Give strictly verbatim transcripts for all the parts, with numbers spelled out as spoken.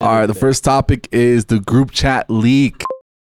All right, the first topic is the group chat leak.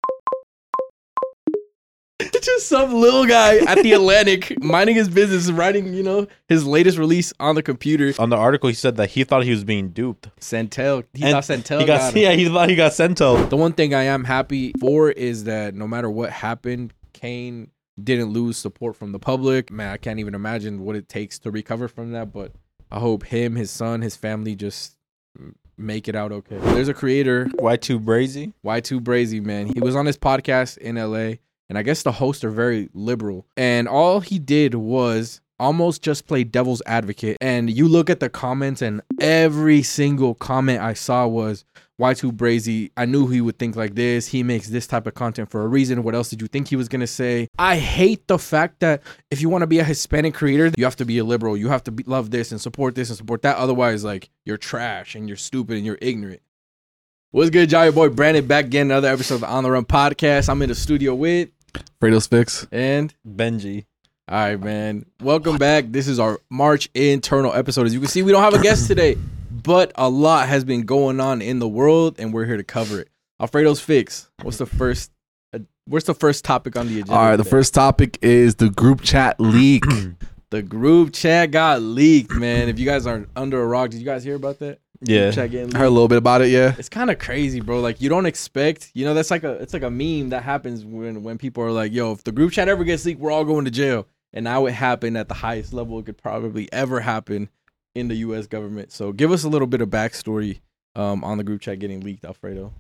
It's just some little guy at the Atlantic minding his business, writing, you know, his latest release on the computer. On the article, he said that he thought he was being duped. Centel. He And thought Centel he got, got, him. yeah, he thought he got Centel. The one thing I am happy for is that no matter what happened, Kane didn't lose support from the public. Man, I can't even imagine what it takes to recover from that, but I hope him, his son, his family just make it out okay. There's a creator, Y two Brazy. Y two Brazy, man. He was on his podcast in L A, and I guess the hosts are very liberal. And all he did was almost just play devil's advocate. And you look at the comments, and every single comment I saw was, Y two Brazy, I knew he would think like this. He makes this type of content for a reason. What else did you think he was going to say? I hate the fact that if you want to be a Hispanic creator, you have to be a liberal. You have to be, love this and support this and support that. Otherwise, like, you're trash and you're stupid and you're ignorant. What's good, y'all? Your boy Brandon back again. Another episode of the On The Run podcast. I'm in the studio with Fredo's Fix. and Benji. all right, man. Welcome back. This is our March internal episode. As you can see, we don't have a guest today, but a lot has been going on in the world, and we're here to cover it. Alfredo's Fix. What's the first? Uh, what's the first topic on the agenda? All right, the today? first topic is the group chat leak. The group chat got leaked, man. If you guys aren't under a rock, did you guys hear about that? Yeah. Group chat getting I leaked? heard a little bit about it, yeah. It's kind of crazy, bro. Like, you don't expect, you know, that's like a, it's like a meme that happens when when people are like, yo, if the group chat ever gets leaked, we're all going to jail. And now it happened at the highest level it could probably ever happen in the U S government. So give us a little bit of backstory um, on the group chat getting leaked, Alfredo.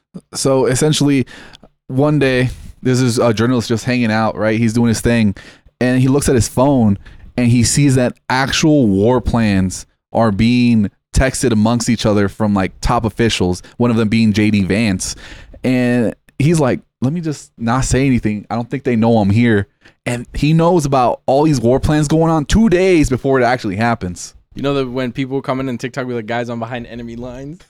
So essentially, one day, this is a journalist just hanging out, right? He's doing his thing, and he looks at his phone, and he sees that actual war plans are being texted amongst each other from like top officials, one of them being J D Vance. And he's like, let me just not say anything. I don't think they know I'm here. And he knows about all these war plans going on two days before it actually happens. You know that when people comment on TikTok with like guys on behind enemy lines?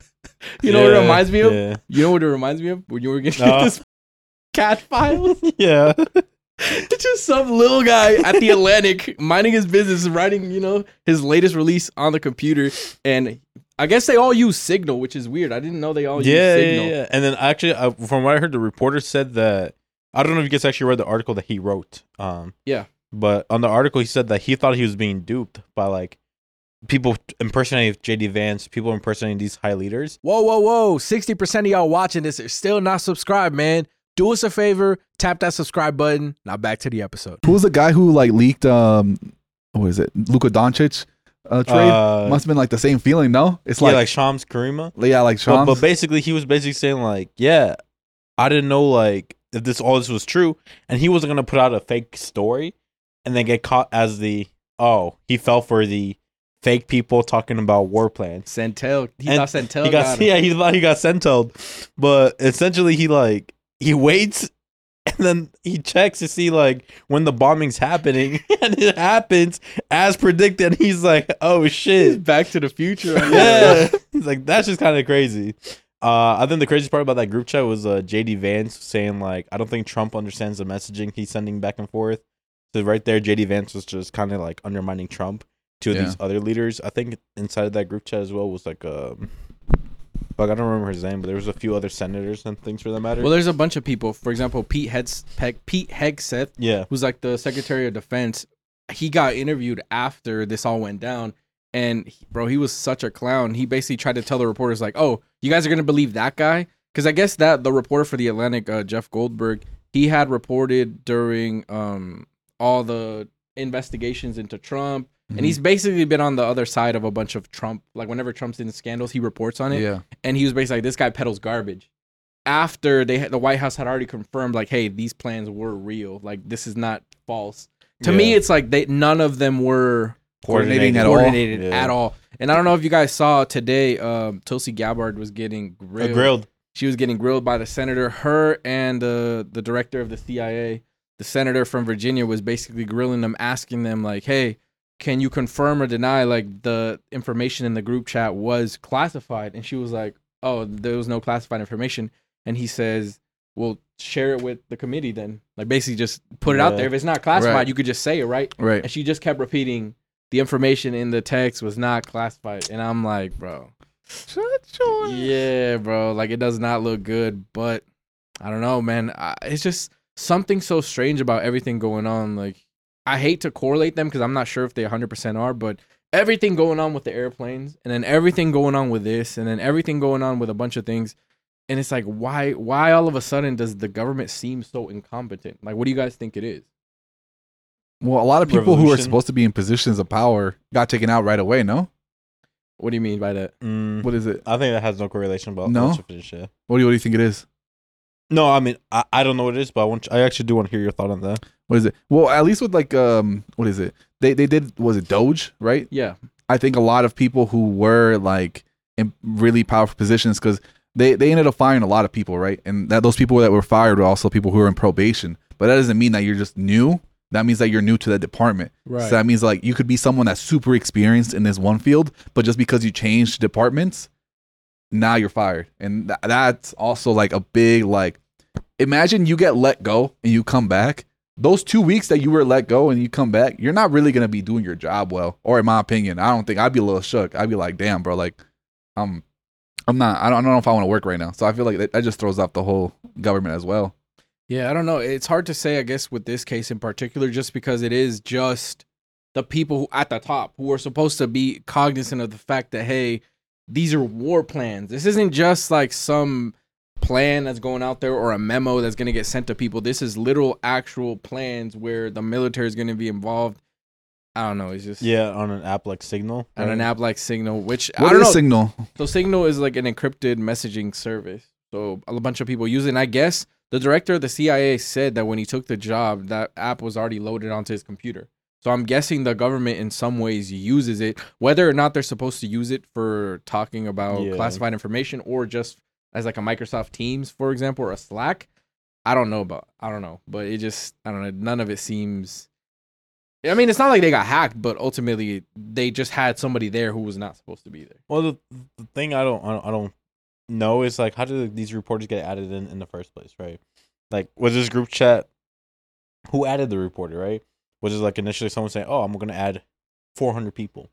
You know Yeah, what it reminds me of? yeah. You know what it reminds me of? When you were getting No. this cat files? Yeah. It's just some little guy at the Atlantic minding his business, writing, you know, his latest release on the computer. And I guess they all use Signal, which is weird. I didn't know they all Yeah, use yeah, Signal. yeah. And then actually, uh, from what I heard, the reporter said that, I don't know if you guys actually read the article that he wrote. Um, Yeah. But on the article, he said that he thought he was being duped by like people impersonating J D Vance, people impersonating these high leaders. Whoa, whoa, whoa. sixty percent of y'all watching this are still not subscribed, man. Do us a favor, tap that subscribe button. Now back to the episode. Who was the guy who like leaked, um, what is it, Luka Doncic uh, trade? Uh, Must have been like the same feeling, no? It's yeah, like, like Shams Karima. yeah, like But, Shams. but basically, he was basically saying like, yeah, I didn't know like if this all this was true, and he wasn't gonna put out a fake story and then get caught as the oh he fell for the fake people talking about war plans. Centel. He And thought Centel He got, got, him. yeah, he thought he got sentoed, but essentially he like he waits and then he checks to see like when the bombing's happening, and it happens as predicted. He's like, oh shit. Back to the future. Yeah, he's like, that's just kind of crazy. Uh, I think the craziest part about that group chat was uh, J D Vance saying like, I don't think Trump understands the messaging he's sending back and forth. So right there, J D Vance was just kind of like undermining Trump to Yeah. these other leaders. I think inside of that group chat as well was like, um, like I don't remember his name, but there was a few other senators and things for that matter. Well, there's a bunch of people. For example, Pete Hegs- Pe- Pete Hegseth, yeah, who's like the Secretary of Defense. He got interviewed after this all went down, and he- bro, he was such a clown. He basically tried to tell the reporters like, "Oh, you guys are gonna believe that guy?" Because I guess that the reporter for the Atlantic, uh, Jeff Goldberg, he had reported during um all the investigations into Trump, Mhm. and he's basically been on the other side of a bunch of Trump. Like whenever Trump's in scandals, he reports on it. yeah. And he was basically like, this guy peddles garbage. After they had, the White House had already confirmed, like, hey, these plans were real. Like, this is not false. To me, Yeah. it's like they none of them were Coordinating at all. coordinated Yeah. at all. And I don't know if you guys saw today, um, Tulsi Gabbard was getting Uh, grilled. grilled. She was getting grilled by the senator. Her and uh, the director of the C I A, the senator from Virginia, was basically grilling them, asking them, like, hey, can you confirm or deny, like, the information in the group chat was classified? And she was like, oh, there was no classified information. And he says, well, share it with the committee then. Like, basically just put it out Yeah. there. If it's not classified, Right. you could just say it, right? Right. And she just kept repeating, the information in the text was not classified. And I'm like, bro. Yeah, bro. Like, it does not look good, but I don't know, man. I, it's just something so strange about everything going on. Like, I hate to correlate them because I'm not sure if they one hundred percent are, but everything going on with the airplanes and then everything going on with this and then everything going on with a bunch of things. And it's like, why, why all of a sudden does the government seem so incompetent? Like, what do you guys think it is? Well, a lot of people who are Revolution. supposed to be in positions of power got taken out right away, no? What do you mean by that? Mm, What is it? I think that has no correlation about No? what's your shit. What do you, what do you think it is? No, I mean I, I don't know what it is, but I want I actually do want to hear your thought on that. What is it? Well, at least with like um, what is it? They they did was it Doge, right? Yeah. I think a lot of people who were like in really powerful positions because they they ended up firing a lot of people, right? And that those people that were fired were also people who were in probation. But that doesn't mean that you're just new. That means that you're new to that department. Right. So that means like you could be someone that's super experienced in this one field, but just because you changed departments, now you're fired. And th- that's also like a big like. Imagine you get let go and you come back. Those two weeks that you were let go and you come back, you're not really gonna be doing your job well. Or in my opinion, I don't think I'd be a little shook. I'd be like, damn, bro, like, I'm, I'm not. I don't, I don't know if I want to work right now. So I feel like that, that just throws off the whole government as well. Yeah, I don't know. It's hard to say, I guess, with this case in particular, just because it is just the people who, at the top who are supposed to be cognizant of the fact that, hey, these are war plans. This isn't just like some plan that's going out there or a memo that's going to get sent to people. This is literal actual plans where the military is going to be involved. I don't know. It's just Yeah, on an app like Signal. on right? an app like Signal, which What I don't is know. Signal? So Signal is like an encrypted messaging service. So a bunch of people use it. And I guess the director of the C I A said that when he took the job, that app was already loaded onto his computer. So I'm guessing the government in some ways uses it, whether or not they're supposed to use it for talking about Yeah. classified information or just as like a Microsoft Teams, for example, or a Slack. I don't know about, I don't know, but it just, I don't know. None of it seems, I mean, it's not like they got hacked, but ultimately they just had somebody there who was not supposed to be there. Well, the, the thing I don't, I don't I don't know is like how did these reporters get added in in the first place, right? Like was this group chat? Who added the reporter, right? Was it like initially someone saying, "Oh, I'm going to add four hundred people"?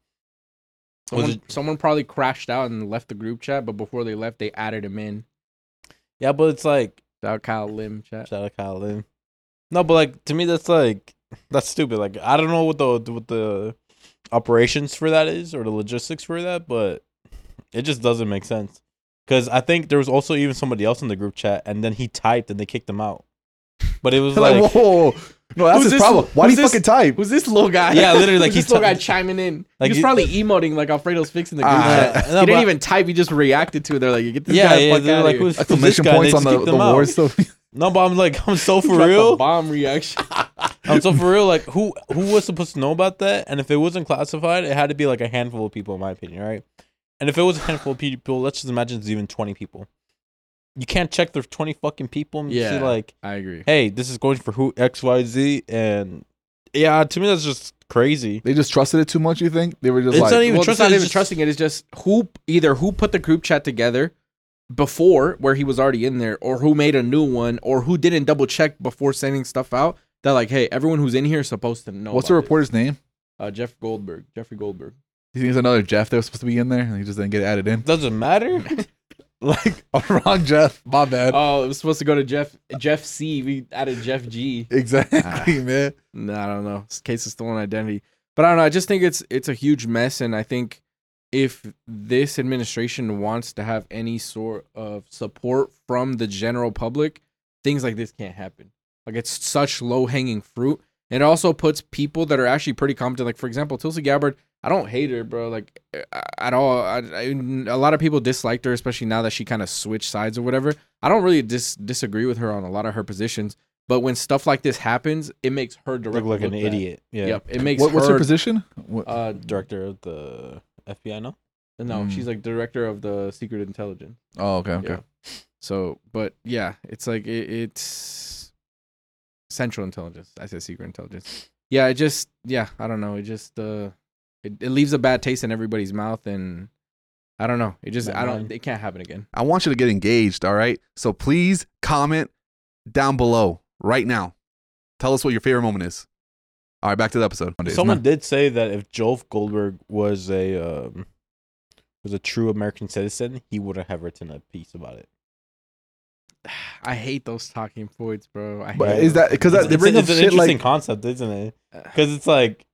Was Someone, it- someone probably crashed out and left the group chat, but before they left, they added him in. Yeah, but it's like Shout out Kyle Lim chat. shout out Kyle Lynn. No, but like to me, that's like that's stupid. Like I don't know what the what the operations for that is or the logistics for that, but it just doesn't make sense. Because I think there was also even somebody else in the group chat, and then he typed and they kicked him out. But it was Like, like, whoa, no, that's Who's his this- problem. Why do who's you this- fucking type? Who's this little guy? Yeah, literally, like, Who's he this little t- guy chiming in. like, he was he- probably emoting like Alfredo's fixing the group Ah, chat. no, he didn't but- even type. He just reacted to it. They're like, "Get this yeah, guy yeah, fuck they're out like, of here." who's, who's this Exclamation guy? And points they on just the, kicked the him out. war stuff. No, but I'm like, I'm so for Dropped the real. bomb reaction. I'm so for real. Like, who who was supposed to know about that? And if it wasn't classified, it had to be like a handful of people, in my opinion, right? And if it was a handful of people, let's just imagine it's even twenty people. You can't check the twenty fucking people and Yeah. see like, I agree. hey, this is going for who X Y Z, and yeah, to me that's just crazy. They just trusted it too much. You think they were just It's like, not even Well, trust it's not it, even just- trusting it. It's just who either who put the group chat together before where he was already in there, or who made a new one, or who didn't double check before sending stuff out. That like, hey, everyone who's in here is supposed to know. what's the about this. reporter's name? Uh, Jeff Goldberg. Jeffrey Goldberg. You think there's another Jeff that was supposed to be in there and he just didn't get added in? Doesn't matter. Like, wrong Jeff. My bad. Oh, it was supposed to go to Jeff Jeff C. We added Jeff G. Exactly, man. No, I don't know. This case of stolen identity. But I don't know. I just think it's it's a huge mess, and I think if this administration wants to have any sort of support from the general public, things like this can't happen. Like, it's such low hanging fruit. And it also puts people that are actually pretty competent. Like, for example, Tulsi Gabbard. I don't hate her, bro. Like, at all. I, I, a lot of people disliked her, especially now that she kind of switched sides or whatever. I don't really dis- disagree with her on a lot of her positions. But when stuff like this happens, it makes her Look directly like an look bad. idiot. Yeah. Yep, it makes What, what's her. her position? What, Uh, Director of the F B I, no? no, Mm. she's like director of the Secret Intelligence. oh, okay, okay. Yeah. So, but yeah, it's like it, it's Central Intelligence. I said Secret Intelligence. Yeah, it just yeah, I don't know. It just uh, it, it leaves a bad taste in everybody's mouth, and I don't know. It just Not I don't. mine. It can't happen again. I want you to get engaged, all right? So please comment down below right now. Tell us what your favorite moment is. All right, back to the episode. Someone did say that if Joel Goldberg was a um, was a true American citizen, he wouldn't have written a piece about it. I hate those talking points, bro. I But hate is those that because It's, they it's, bring it's up an shit interesting like concept, isn't it? talking- Because it's like,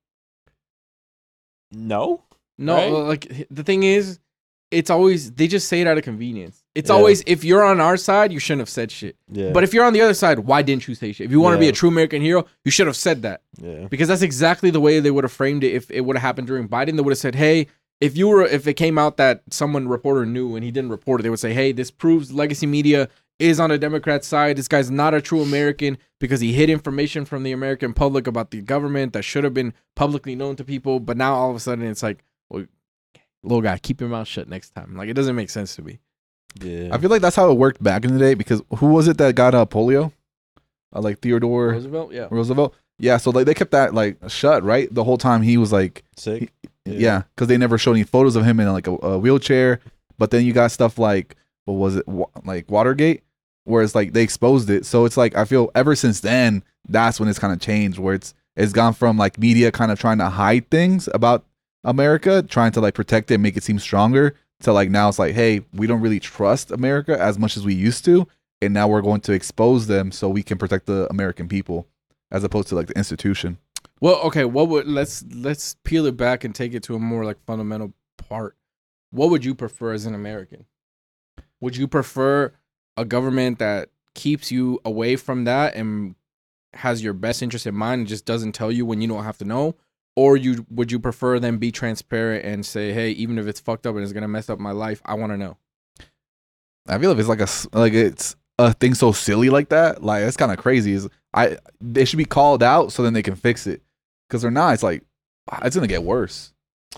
no. No, Right? like the thing is, it's always they just say it out of convenience. It's Yeah. always if you're on our side, you shouldn't have said shit. Yeah. But if you're on the other side, why didn't you say shit? If you want to be Yeah. a true American hero, you should have said that yeah. because that's exactly the way they would have framed it. If it would have happened during Biden, they would have said, "Hey, if you were, if it came out that someone reporter knew and he didn't report it, they would say, hey, this proves legacy media is on a Democrat side. This guy's not a true American because he hid information from the American public about the government that should have been publicly known to people. But now all of a sudden it's like, well, little guy, keep your mouth shut next time. Like, it doesn't make sense to me. Yeah. I feel like that's how it worked back in the day because who was it that got uh, polio? Uh, like Theodore Roosevelt, yeah. Roosevelt. Yeah, so like they kept that like shut right the whole time he was like Sick. yeah, because they never showed any photos of him in like a, a wheelchair. But then you got stuff like what was it Wa- like Watergate, where it's like they exposed it. So it's like I feel ever since then that's when it's kind of changed, where it's it's gone from like media kind of trying to hide things about America, trying to like protect it, make it seem stronger, to like now it's like, hey, we don't really trust America as much as we used to, and now we're going to expose them so we can protect the American people, as opposed to like the institution. Well, okay, what would let's let's peel it back and take it to a more like fundamental part. What would you prefer as an American? Would you prefer a government that keeps you away from that and has your best interest in mind and just doesn't tell you when you don't have to know? Or you would you prefer them be transparent and say, hey, even if it's fucked up and it's gonna mess up my life, I want to know? I feel if it's like a s- like it's a thing so silly like that, like it's kind of crazy. Is I they should be called out so then they can fix it, because they're not. It's like it's gonna get worse.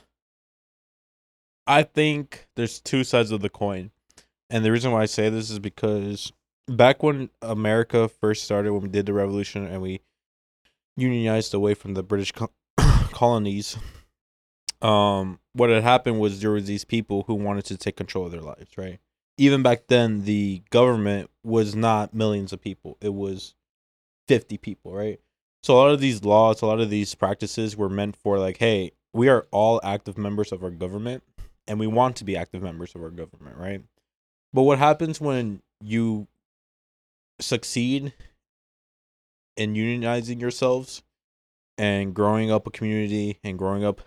I think there's two sides of the coin. And the reason why I say this is because back when America first started, when we did the revolution and we unionized away from the British co- colonies, um, what had happened was there was these people who wanted to take control of their lives, right? Even back then, the government was not millions of people. It was fifty people, right? So a lot of these laws, a lot of these practices were meant for like, hey, we are all active members of our government and we want to be active members of our government, right? But what happens when you succeed in unionizing yourselves and growing up a community and growing up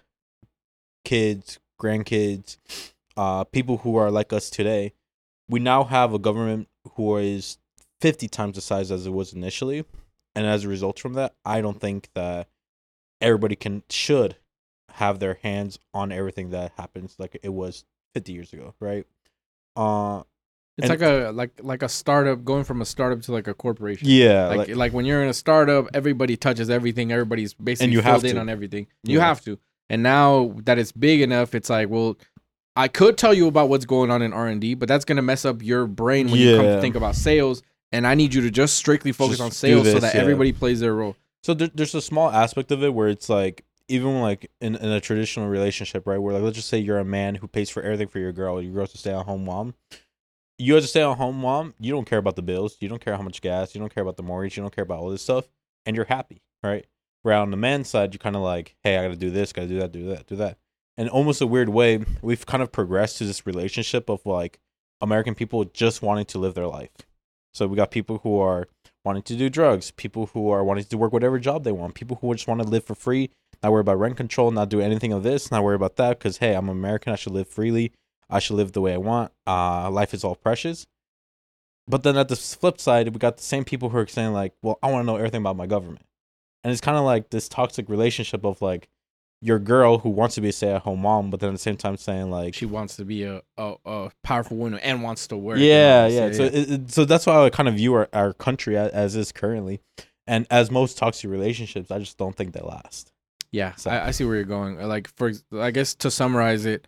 kids, grandkids, uh, people who are like us today, we now have a government who is fifty times the size as it was initially. And as a result from that, I don't think that everybody can should have their hands on everything that happens like it was fifty years ago, right? Uh, It's And- like a like like a startup going from a startup to like a corporation. yeah, Like, like, like when you're in a startup, everybody touches everything. Everybody's basically And you filled have in to. on everything. You Yeah. have to. And now that it's big enough, it's like, well, I could tell you about what's going on in R and D, but that's gonna mess up your brain when you come to Yeah. think about sales. And I need you to just strictly focus Just on do sales so this, that yeah. everybody plays their role. so there, there's a small aspect of it where it's like even like in, in a traditional relationship, right? Where like let's just say you're a man who pays for everything for your girl. Your girl's a stay-at-home mom. You as a stay-at-home mom, you don't care about the bills. You don't care how much gas. You don't care about the mortgage. You don't care about all this stuff, and you're happy, right? Where on the man's side, you're kind of like, hey, I got to do this, got to do that, do that, do that. And almost a weird way, we've kind of progressed to this relationship of like American people just wanting to live their life. So we got people who are wanting to do drugs, people who are wanting to work whatever job they want, people who just want to live for free, not worry about rent control, not do anything of this, not worry about that, because hey, I'm American, I should live freely, I should live the way I want. Uh, life is all precious. But then at the flip side, we got the same people who are saying like, well, I want to know everything about my government, and it's kind of like this toxic relationship of like your girl who wants to be a stay-at-home mom, but then at the same time saying like, She wants to be a, a, a powerful woman and wants to work. yeah, and all yeah. this. So, it, it- so that's why I kind of view our, our country as, as is currently, and as most toxic relationships, I just don't think they last. Yeah, So- I, I see where you're going. Like, for ex- I guess to summarize it,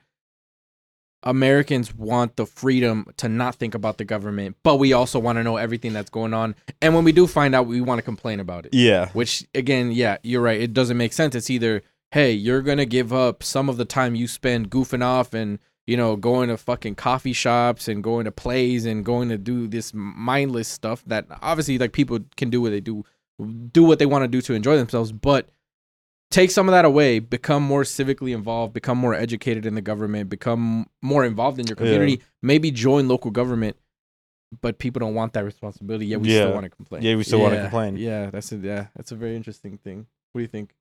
Americans want the freedom to not think about the government, but we also want to know everything that's going on. And when we do find out, we want to complain about it. Yeah, Which, again, yeah, you're right. It doesn't make sense. It's either, hey, you're going to give up some of the time you spend goofing off and, you know, going to fucking coffee shops and going to plays and going to do this mindless stuff that obviously, like, people can do what they do, do what they want to do to enjoy themselves. But take some of that away, become more civically involved, become more educated in the government, become more involved in your community, Yeah. maybe join local government. But people don't want that responsibility. Yet we Yeah. still want to complain. Yeah, we still want to Yeah, complain. Yeah, that's a yeah, that's a very interesting thing. What do you think?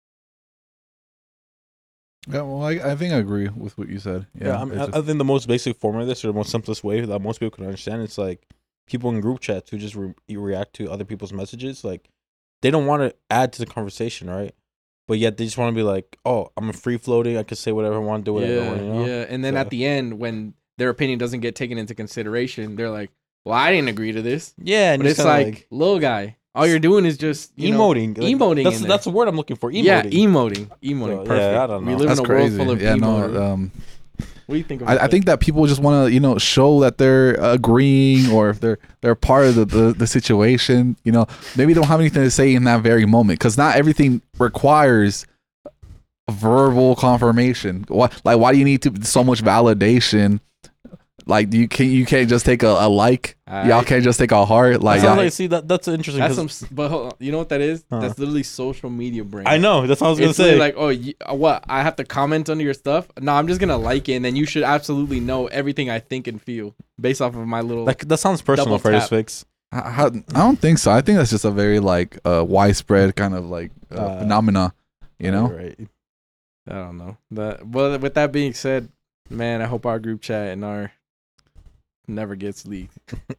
Yeah, well, I, I think I agree with what you said. Yeah, Yeah, I, mean, it's I, just- I think the most basic form of this, or the most simplest way that most people can understand, it's like people in group chats who just re- react to other people's messages. Like, they don't want to add to the conversation, right? But yet they just want to be like, oh, I'm a free floating. I can say whatever I want, do whatever I yeah, want, you know? yeah. And then So- at the end, when their opinion doesn't get taken into consideration, they're like, "Well, I didn't agree to this." Yeah, and But it's kinda like, little guy, all you're doing is just you know, emoting. Like, emoting That's in there. that's the word I'm looking for. Emoting. Yeah, emoting, emoting. So, Perfect. yeah, I don't We know. live that's in a crazy. world full of yeah, emoters. no. Um, What do you think about I, I think that people just want to, you know, show that they're agreeing, or if they're they're part of the, the, the situation. You know, maybe they don't have anything to say in that very moment, because not everything requires verbal confirmation. What, like, why do you need to so much validation? Like, you can't you can't just take a, a like. that? Y'all can't just take a heart. Like, That sounds y'all- like, see, that that's interesting. That's 'cause- some, s- but hold on, you know what that is? Huh. That's literally social media brain. I know. That's what I was gonna It's literally say. like, oh, you, uh, what? I have to comment under your stuff? No, I'm just gonna like it, and then you should absolutely know everything I think and feel based off of my little. That, that sounds personal, Double Fredo's tap. Fix. I, I I don't think so. I think that's just a very like uh, widespread kind of like uh, Uh, phenomena. You know. Right. I don't know. That. Well, with that being said, man, I hope our group chat and our never gets leaked.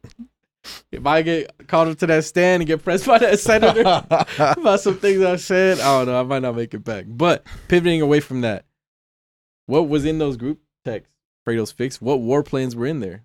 If I get called up to that stand and get pressed by that senator about some things I said, I don't know. I might not make it back. But pivoting away from that, what was in those group texts? Fredo's Fix. What war plans were in there?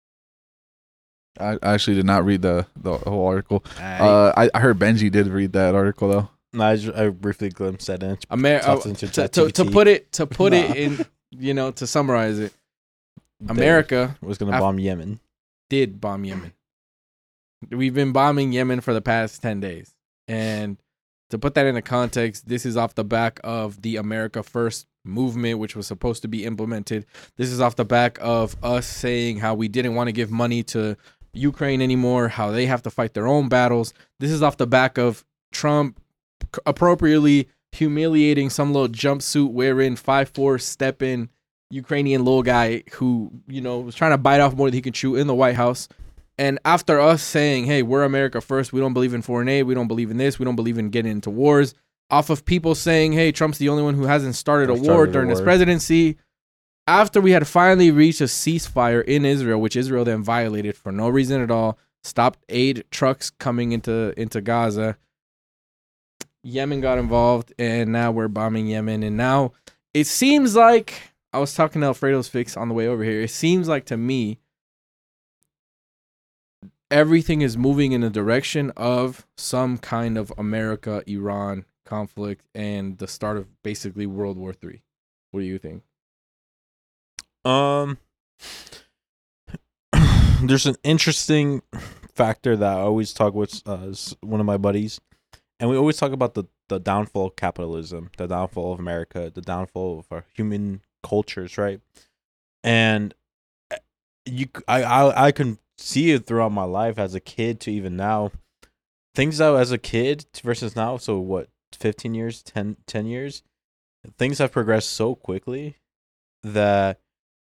I I actually did not read the the whole article. Uh, I, I heard Benji did read that article though. No, I, just, I briefly glimpsed that in. Amer- Tossed uh, into to, to, to ChatGPT. put it to put Nah. it in, you know, to summarize it, They America was gonna Af- bomb Yemen. did bomb Yemen. We've been bombing Yemen for the past ten days. And to put that into context, this is off the back of the America First movement, which was supposed to be implemented. This is off the back of us saying how we didn't want to give money to Ukraine anymore, how they have to fight their own battles. This is off the back of Trump c- appropriately humiliating some little jumpsuit wearing five four step in Ukrainian little guy who, you know, was trying to bite off more than he could chew in the White House. And after us saying, hey, we're America first, we don't believe in foreign aid, we don't believe in this, we don't believe in getting into wars, off of people saying, hey, Trump's the only one who hasn't started a Or war started a during his war. presidency, after we had finally reached a ceasefire in Israel, which Israel then violated for no reason at all, stopped aid trucks coming into, into Gaza, Yemen got involved, and now we're bombing Yemen. And now it seems like, I was talking to Alfredo's Fix on the way over here, it seems like to me, everything is moving in the direction of some kind of America-Iran conflict and the start of basically World War Three. What do you think? Um, there's an interesting factor that I always talk with uh, s- one of my buddies, and we always talk about the, the downfall of capitalism, the downfall of America, the downfall of our human cultures, right? And uh, you, c- I, I, I can see it throughout my life as a kid to even now. Things that as a kid versus now, so what, fifteen years, ten, ten years, things have progressed so quickly that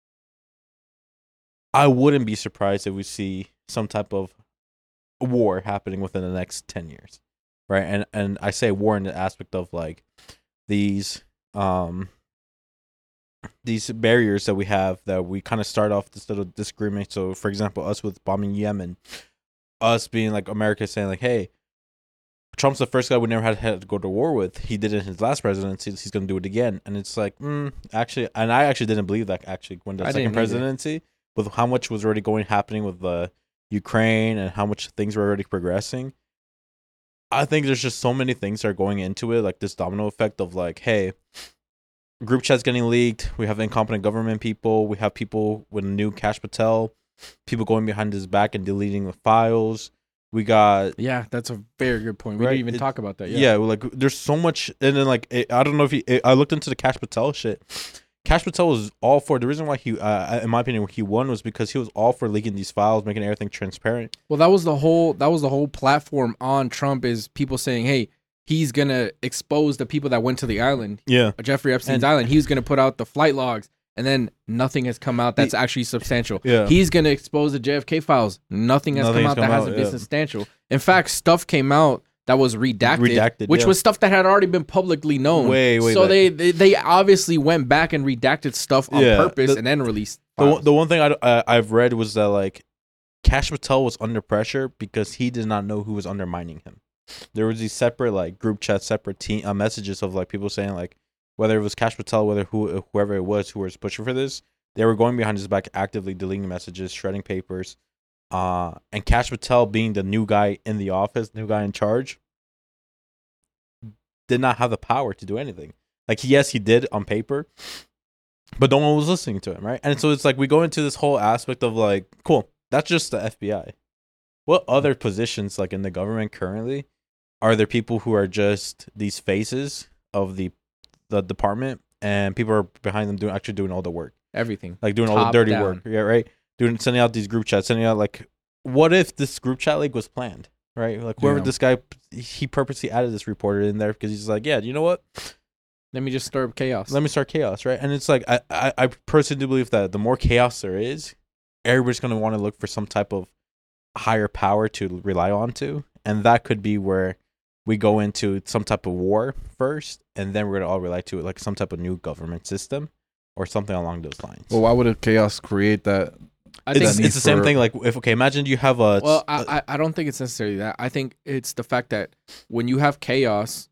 I wouldn't be surprised if we see some type of war happening within the next ten years. Right? And and I say war in the aspect of like these um these barriers that we have that we kind of start off this little disagreement. So for example, us with bombing Yemen, us being like America saying like, hey, Trump's the first guy we never had, had to go to war with. He did it in his last presidency. He's going to do it again. And it's like, mm, actually, and I actually didn't believe that actually when the I second didn't either. presidency, with how much was already going happening with the Ukraine and how much things were already progressing. I think there's just so many things that are going into it, like this domino effect of like, hey, group chats getting leaked. We have incompetent government people. We have people with new Kash Patel, people going behind his back and deleting the files. We got Yeah, that's a very good point. We Right, didn't even it- talk about that. yeah, Yeah. well, like there's so much, and then like it, I don't know if he. I looked into the Kash Patel shit. Kash Patel was all for the reason why he, uh, in my opinion, he won was because he was all for leaking these files, making everything transparent. Well, that was the whole that was the whole platform on Trump is people saying, "Hey, he's gonna expose the people that went to the island, Yeah. Jeffrey Epstein's And- island. He was gonna put out the flight logs, and then nothing has come out that's actually substantial. Yeah. He's gonna expose the J F K files. Nothing has Nothing come has out come that out, hasn't been yeah. substantial. In fact, stuff came out that was redacted, Redacted, which yeah. was stuff that had already been publicly known. Way, way so back. they, they they obviously went back and redacted stuff on Yeah, purpose the- and then released. The one, files. the one thing I, I I've read was that like Kash Patel was under pressure because he did not know who was undermining him. There was these separate like group chats, separate team uh, messages of like people saying like whether it was Kash Patel, whether who whoever it was who was pushing for this, they were going behind his back, actively deleting messages, shredding papers, uh, and Kash Patel being the new guy in the office, new guy in charge, did not have the power to do anything. Like yes, he did on paper, but no one was listening to him, right? And so it's like we go into this whole aspect of like, cool, that's just the F B I. What other positions like in the government currently are there people who are just these faces of the the department and people are behind them doing actually doing all the work, Everything. like doing all the Top dirty down. work, yeah, right? Doing sending out these group chats, sending out like, what if this group chat leak was planned, right? Like whoever Yeah. this guy, he purposely added this reporter in there because he's like, yeah, you know what? Let me just stir up chaos. Let me start chaos, right? And it's like I, I, I personally do believe that the more chaos there is, everybody's gonna want to look for some type of higher power to rely on to, and that could be where we go into some type of war first, and then we're gonna all rely to it, like some type of new government system or something along those lines. Well, why would a chaos create that? I think it's need it's the same for- thing. Like if okay, imagine you have a Well, a- I, I I don't think it's necessarily that. I think it's the fact that when you have chaos,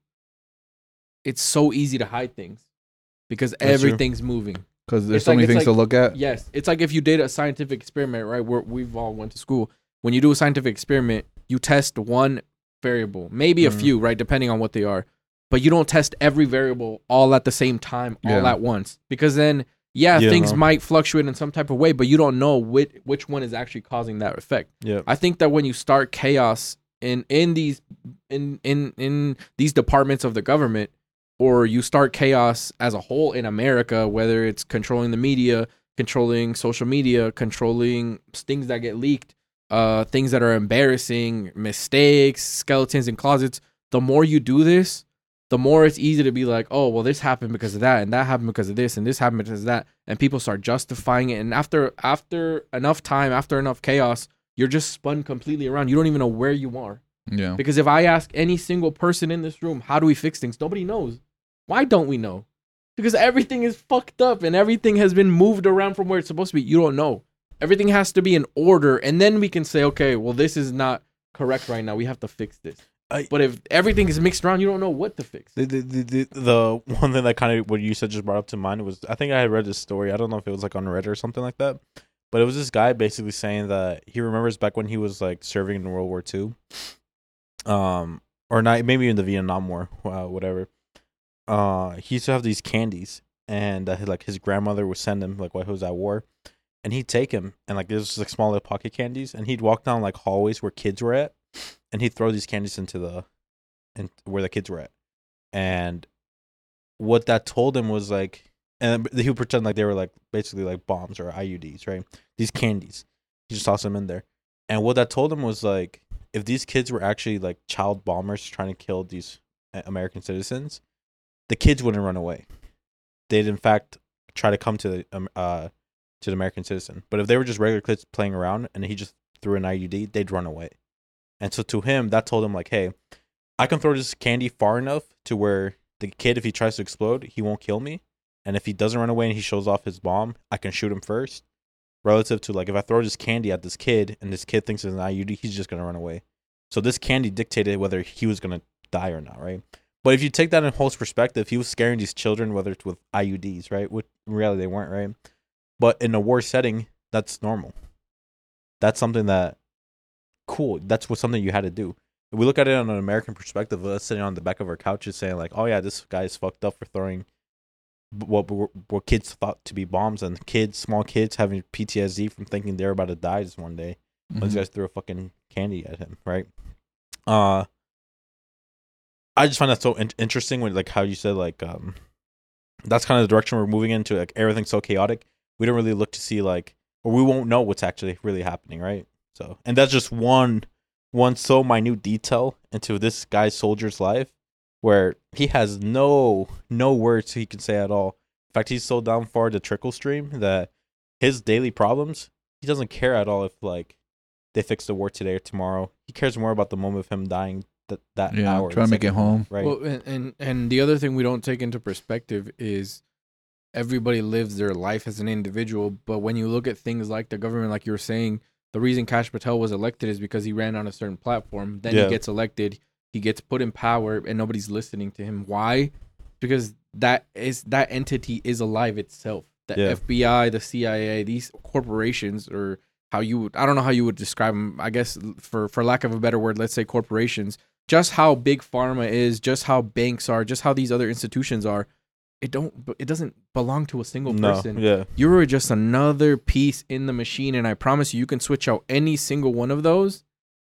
it's so easy to hide things because That's true. everything's moving. Because there's It's so like- many it's things to like- look at. Yes, it's like if you did a scientific experiment, right? Where we've all went to school. When you do a scientific experiment, you test one variable, maybe a Mhm. few, right, depending on what they are. But you don't test every variable all at the same time, all Yeah. at once, because then, yeah, You don't things know. might fluctuate in some type of way, but you don't know which which one is actually causing that effect. yeah. I think that when you start chaos in in these in in in these departments of the government, or you start chaos as a whole in America, whether it's controlling the media, controlling social media, controlling things that get leaked, uh, things that are embarrassing, mistakes, skeletons in closets. The more you do this, the more it's easy to be like, oh, well, this happened because of that, and that happened because of this, and this happened because of that, and people start justifying it. And after after enough time, after enough chaos, you're just spun completely around. You don't even know where you are. Yeah. Because if I ask any single person in this room, how do we fix things? Nobody knows. Why don't we know? Because everything is fucked up and everything has been moved around from where it's supposed to be. You don't know. Everything has to be in order, and then we can say, okay, well, this is not correct right now. We have to fix this. I- But if everything is mixed around, you don't know what to fix. The, the, the, the, the one thing that kind of what you said just brought up to mind was I think I had read this story. I don't know if it was like on Reddit or something like that, but it was this guy basically saying that he remembers back when he was like serving in World War Two, um, or not maybe in the Vietnam War, uh, whatever. Uh, he used to have these candies, and uh, like his grandmother would send him like while he was at war, and he'd take him and like there's like small little pocket candies, and he'd walk down like hallways where kids were at, and he'd throw these candies into the, and where the kids were at. And what that told him was like, and he would pretend like they were like basically like bombs or I U Ds, right? These candies. He just tossed them in there. And what that told him was like, if these kids were actually like child bombers trying to kill these American citizens, the kids wouldn't run away. They'd in fact try to come to the um, uh to the American citizen. But if they were just regular kids playing around and he just threw an I U D, they'd run away. And so to him, that told him like, hey, I can throw this candy far enough to where the kid, if he tries to explode, he won't kill me. And if he doesn't run away and he shows off his bomb, I can shoot him first. Relative to like, if I throw this candy at this kid and this kid thinks it's an I U D, he's just going to run away. So this candy dictated whether he was going to die or not, right? But if you take that in Hulk's perspective, he was scaring these children, whether it's with I U Ds, right? Which in reality they weren't, right? But in a war setting, that's normal. That's something that, cool, that's what something you had to do. If we look at it on an American perspective, us sitting on the back of our couches saying like, oh yeah, this guy is fucked up for throwing what what kids thought to be bombs, and kids, small kids having P T S D from thinking they're about to die just one day. Mhm. Those guys threw a fucking candy at him, right? Uh, I just find that so in- interesting when like how you said like um, that's kind of the direction we're moving into. Like everything's so chaotic, we don't really look to see like, or we won't know what's actually really happening, right? So, and that's just one one so minute detail into this guy's soldier's life where he has no no words he can say at all. In fact, he's so down far the trickle stream that his daily problems, he doesn't care at all if like they fix the war today or tomorrow. He cares more about the moment of him dying th- that Yeah, hour. trying to make it second, home. right? Well, and, and and the other thing we don't take into perspective is everybody lives their life as an individual, but when you look at things like the government, like you were saying, the reason Kash Patel was elected is because he ran on a certain platform. Then Yeah. he gets elected, he gets put in power, and nobody's listening to him. Why? Because that is that entity is alive itself. The Yeah. F B I, the C I A, these corporations, or how you would, I don't know how you would describe them. I guess for for lack of a better word, let's say corporations. Just how big pharma is, just how banks are, just how these other institutions are. It don't. It doesn't belong to a single No, person. yeah, You were just another piece in the machine, and I promise you, you can switch out any single one of those,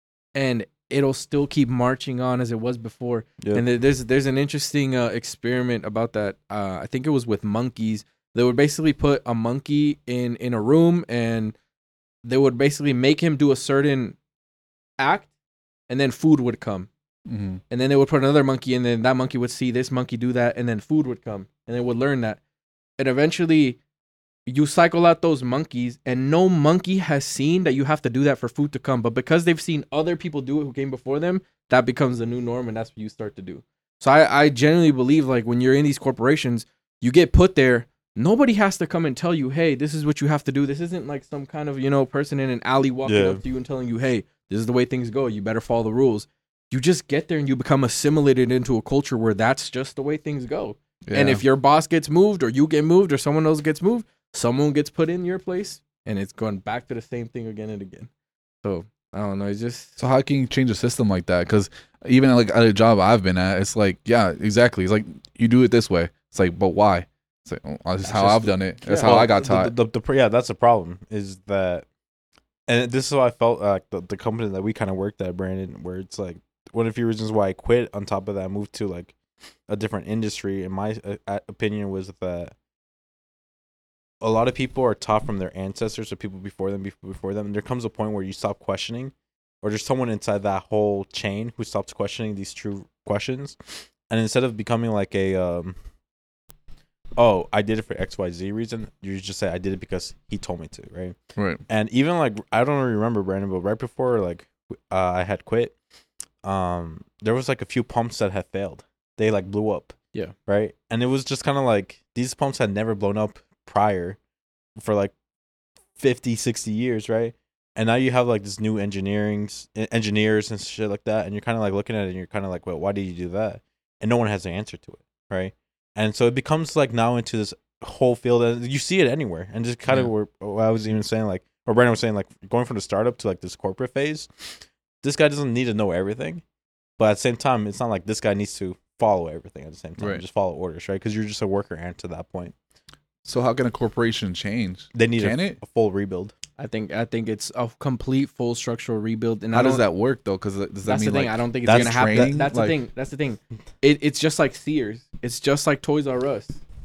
and it'll still keep marching on as it was before. yeah. And there- there's there's an interesting uh, experiment about that. Uh, I think it was with monkeys. They would basically put a monkey in in a room, and they would basically make him do a certain act, and then food would come. Mm-hmm. And then they would put another monkey, and then that monkey would see this monkey do that, and then food would come, and they would learn that. And eventually, you cycle out those monkeys, and no monkey has seen that you have to do that for food to come. But because they've seen other people do it who came before them, that becomes the new norm, and that's what you start to do. So I, I genuinely believe, like, when you're in these corporations, you get put there. Nobody has to come and tell you, hey, this is what you have to do. This isn't like some kind of, you know, person in an alley walking Yeah. up to you and telling you, hey, this is the way things go. You better follow the rules. You just get there and you become assimilated into a culture where that's just the way things go. Yeah. And if your boss gets moved or you get moved or someone else gets moved, someone gets put in your place and it's going back to the same thing again and again. So I don't know. It's just So how can you change a system like that? Because even like at a job I've been at, it's like, yeah, exactly. It's like you do it this way. It's like, but why? It's like, oh, this is That's how just- I've done it. That's yeah. how Well, I got the- taught. The, the, the, yeah, that's the problem. Is that, and this is how I felt like the, the company that we kind of worked at, Brandon, where it's like one of the few reasons why I quit. On top of that, I moved to like a different industry. In my uh, uh, opinion, was that a lot of people are taught from their ancestors or people before them, before, before them. And there comes a point where you stop questioning, or there's someone inside that whole chain who stops questioning these true questions, and instead of becoming like a um. oh, I did it for X Y Z reason, you just say I did it because he told me to, right? Right. And even like I don't remember, Brandon, but right before like uh, I had quit, um, there was like a few pumps that had failed. They like blew up. Yeah. Right. And it was just kind of like these pumps had never blown up prior for like fifty, sixty years, right? And now you have like this new engineering engineers and shit like that, and you're kind of like looking at it and you're kind of like, well, why did you do that? And no one has an answer to it, right? And so it becomes like now into this whole field, and you see it anywhere. And just kind Yeah. of where what I was even saying, like, or Brandon was saying, like, going from the startup to like this corporate phase, this guy doesn't need to know everything, but at the same time, it's not like this guy needs to follow everything at the same time. Right. Just follow orders, right? Because you're just a worker ant to that point. So how can a corporation change? They need Can a, it? a full rebuild. I think I think it's a complete full structural rebuild. And How I does don't- that work though? Because does that That's mean the thing. like I don't think it's that's gonna happen. training? That- that's Like- the thing. That's the thing. It, it's just like Sears. It's just like Toys R Us.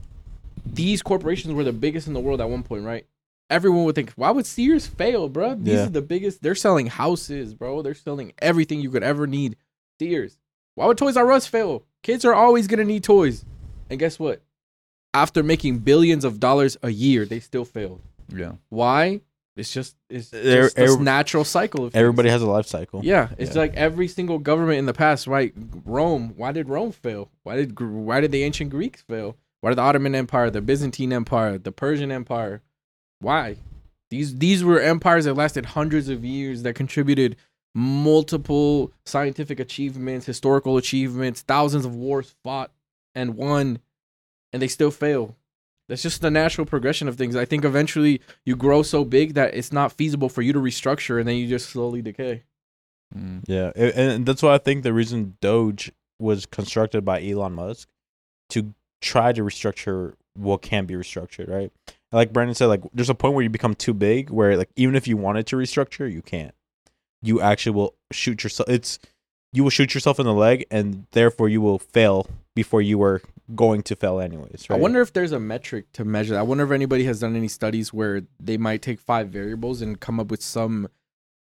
These corporations were the biggest in the world at one point, right? Everyone would think, why would Sears fail, bro? These Yeah. are the biggest. They're selling houses, bro. They're selling everything you could ever need. Sears. Why would Toys R Us fail? Kids are always gonna need toys. And guess what? After making billions of dollars a year, they still failed. yeah. Why? It's just it's Every- just this every- natural cycle of things. Everybody has a life cycle. Yeah, it's Yeah. like every single government in the past, right? Rome. Why did Rome fail? Why did Gr- why did the ancient Greeks fail? Why did the Ottoman Empire, the Byzantine Empire, the Persian Empire? Why? These these were empires that lasted hundreds of years that contributed multiple scientific achievements, historical achievements, thousands of wars fought and won, and they still fail. That's just the natural progression of things. I think eventually you grow so big that it's not feasible for you to restructure, and then you just slowly decay. Mm. Yeah, a- and that's why I think the reason Doge was constructed by Elon Musk to try to restructure what can be restructured, right? Like Brandon said, like there's a point where you become too big, where like even if you wanted to restructure, you can't. You actually will shoot yourself. It's you will shoot yourself in the leg, and therefore you will fail before you were going to fail anyways. Right? I wonder if there's a metric to measure that. I wonder if anybody has done any studies where they might take five variables and come up with some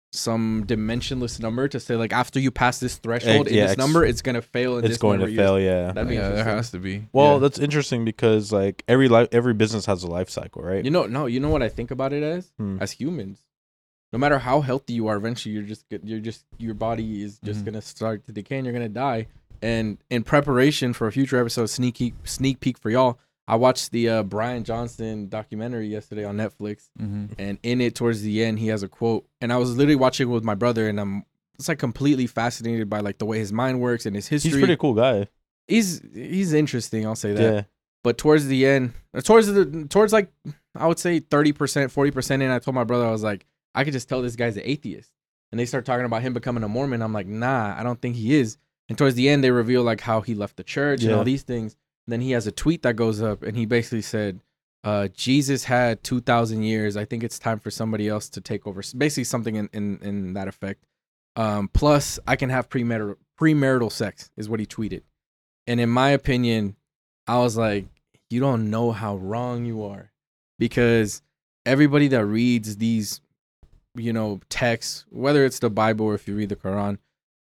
some dimensionless number to say like after you pass this threshold Ex- in yeah, this ex- number, it's gonna fail. In It's this going number to of years. fail. Yeah. That'd be yeah, there interesting. has to be. Well, Yeah. that's interesting because like every life, every business has a life cycle, right? You know, no, you know what I think about it as Hmm. as humans. No matter how healthy you are, eventually you're just get- you're just your body is just Mhm. gonna start to decay and you're gonna die. And in preparation for a future episode, sneak peek, sneak peek for y'all, I watched the uh, Brian Johnson documentary yesterday on Netflix, Mhm. and in it towards the end, he has a quote, and I was literally watching it with my brother, and I'm it's like completely fascinated by like the way his mind works and his history. He's a pretty cool guy. He's he's interesting, I'll say that. Yeah. But towards the end, or towards the towards like I would say thirty percent, forty percent in, I told my brother, I was like, I could just tell this guy's an atheist. And they start talking about him becoming a Mormon. I'm like, nah, I don't think he is. And towards the end, they reveal like how he left the church and Yeah. all these things. And then he has a tweet that goes up, and he basically said, uh, Jesus had two thousand years. I think it's time for somebody else to take over. Basically something in, in, in that effect. Um, plus, I can have premarital, premarital sex is what he tweeted. And in my opinion, I was like, you don't know how wrong you are. Because everybody that reads these, you know, texts, whether it's the Bible or if you read the Quran,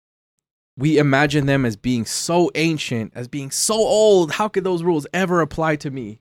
we imagine them as being so ancient, as being so old. How could those rules ever apply to me?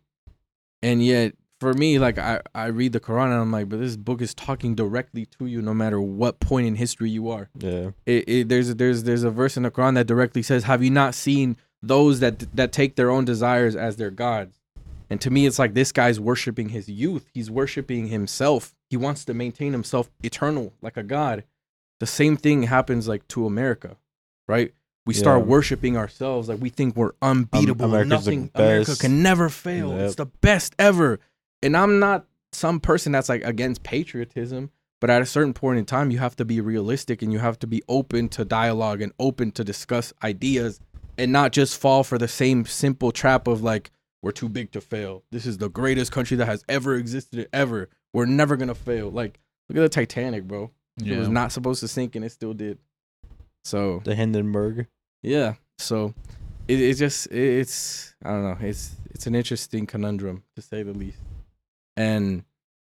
And yet, for me, like, I, I read the Quran and I'm like, but this book is talking directly to you no matter what point in history you are. Yeah. It, it, there's, there's, there's a verse in the Quran that directly says, have you not seen those that that take their own desires as their gods? And to me, it's like this guy's worshiping his youth. He's worshiping himself. He wants to maintain himself eternal, like a god. The same thing happens like to America, right? We start Yeah. worshiping ourselves. Like we think we're unbeatable. America's the Nothing. America best. can never fail. Yep. It's the best ever. And I'm not some person that's like against patriotism, but at a certain point in time, you have to be realistic and you have to be open to dialogue and open to discuss ideas and not just fall for the same simple trap of like, we're too big to fail. This is the greatest country that has ever existed ever. We're never going to fail. Like, look at the Titanic, bro. It was not supposed to sink and it still did. So, The Hindenburg. yeah. So, it, it just, it, it's, I don't know. It's, it's an interesting conundrum to say the least. And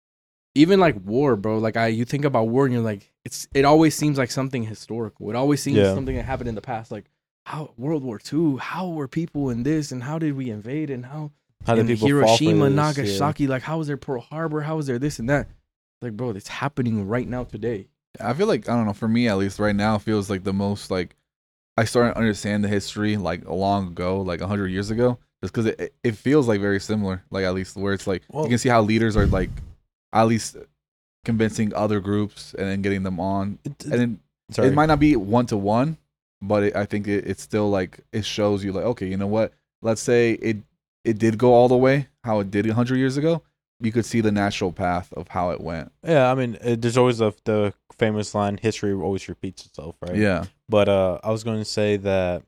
even like war, bro, like I, you think about war and you're like, it's, it always seems like something historical. It always seems Yeah. something that happened in the past. Like, how World War Two, how were people in this and how did we invade and how How did in people Hiroshima, fall for this? Nagasaki, like how was there Pearl Harbor? How was there this and that? Like, bro, it's happening right now today. I feel like I don't know. For me, at least right now, it feels like the most like I started to understand the history like long ago, like a hundred years ago, just because it it feels like very similar. Like at least where it's like Well- you can see how leaders are like at least convincing other groups and then getting them on, It, and then sorry. it might not be one to one, but it, I think it, it's still like it shows you like okay, you know what? Let's say it it did go all the way how it did a hundred years ago. You could see the natural path of how it went. yeah, I mean, it, there's always the the famous line, history always repeats itself, right? Yeah. But uh, I was going to say that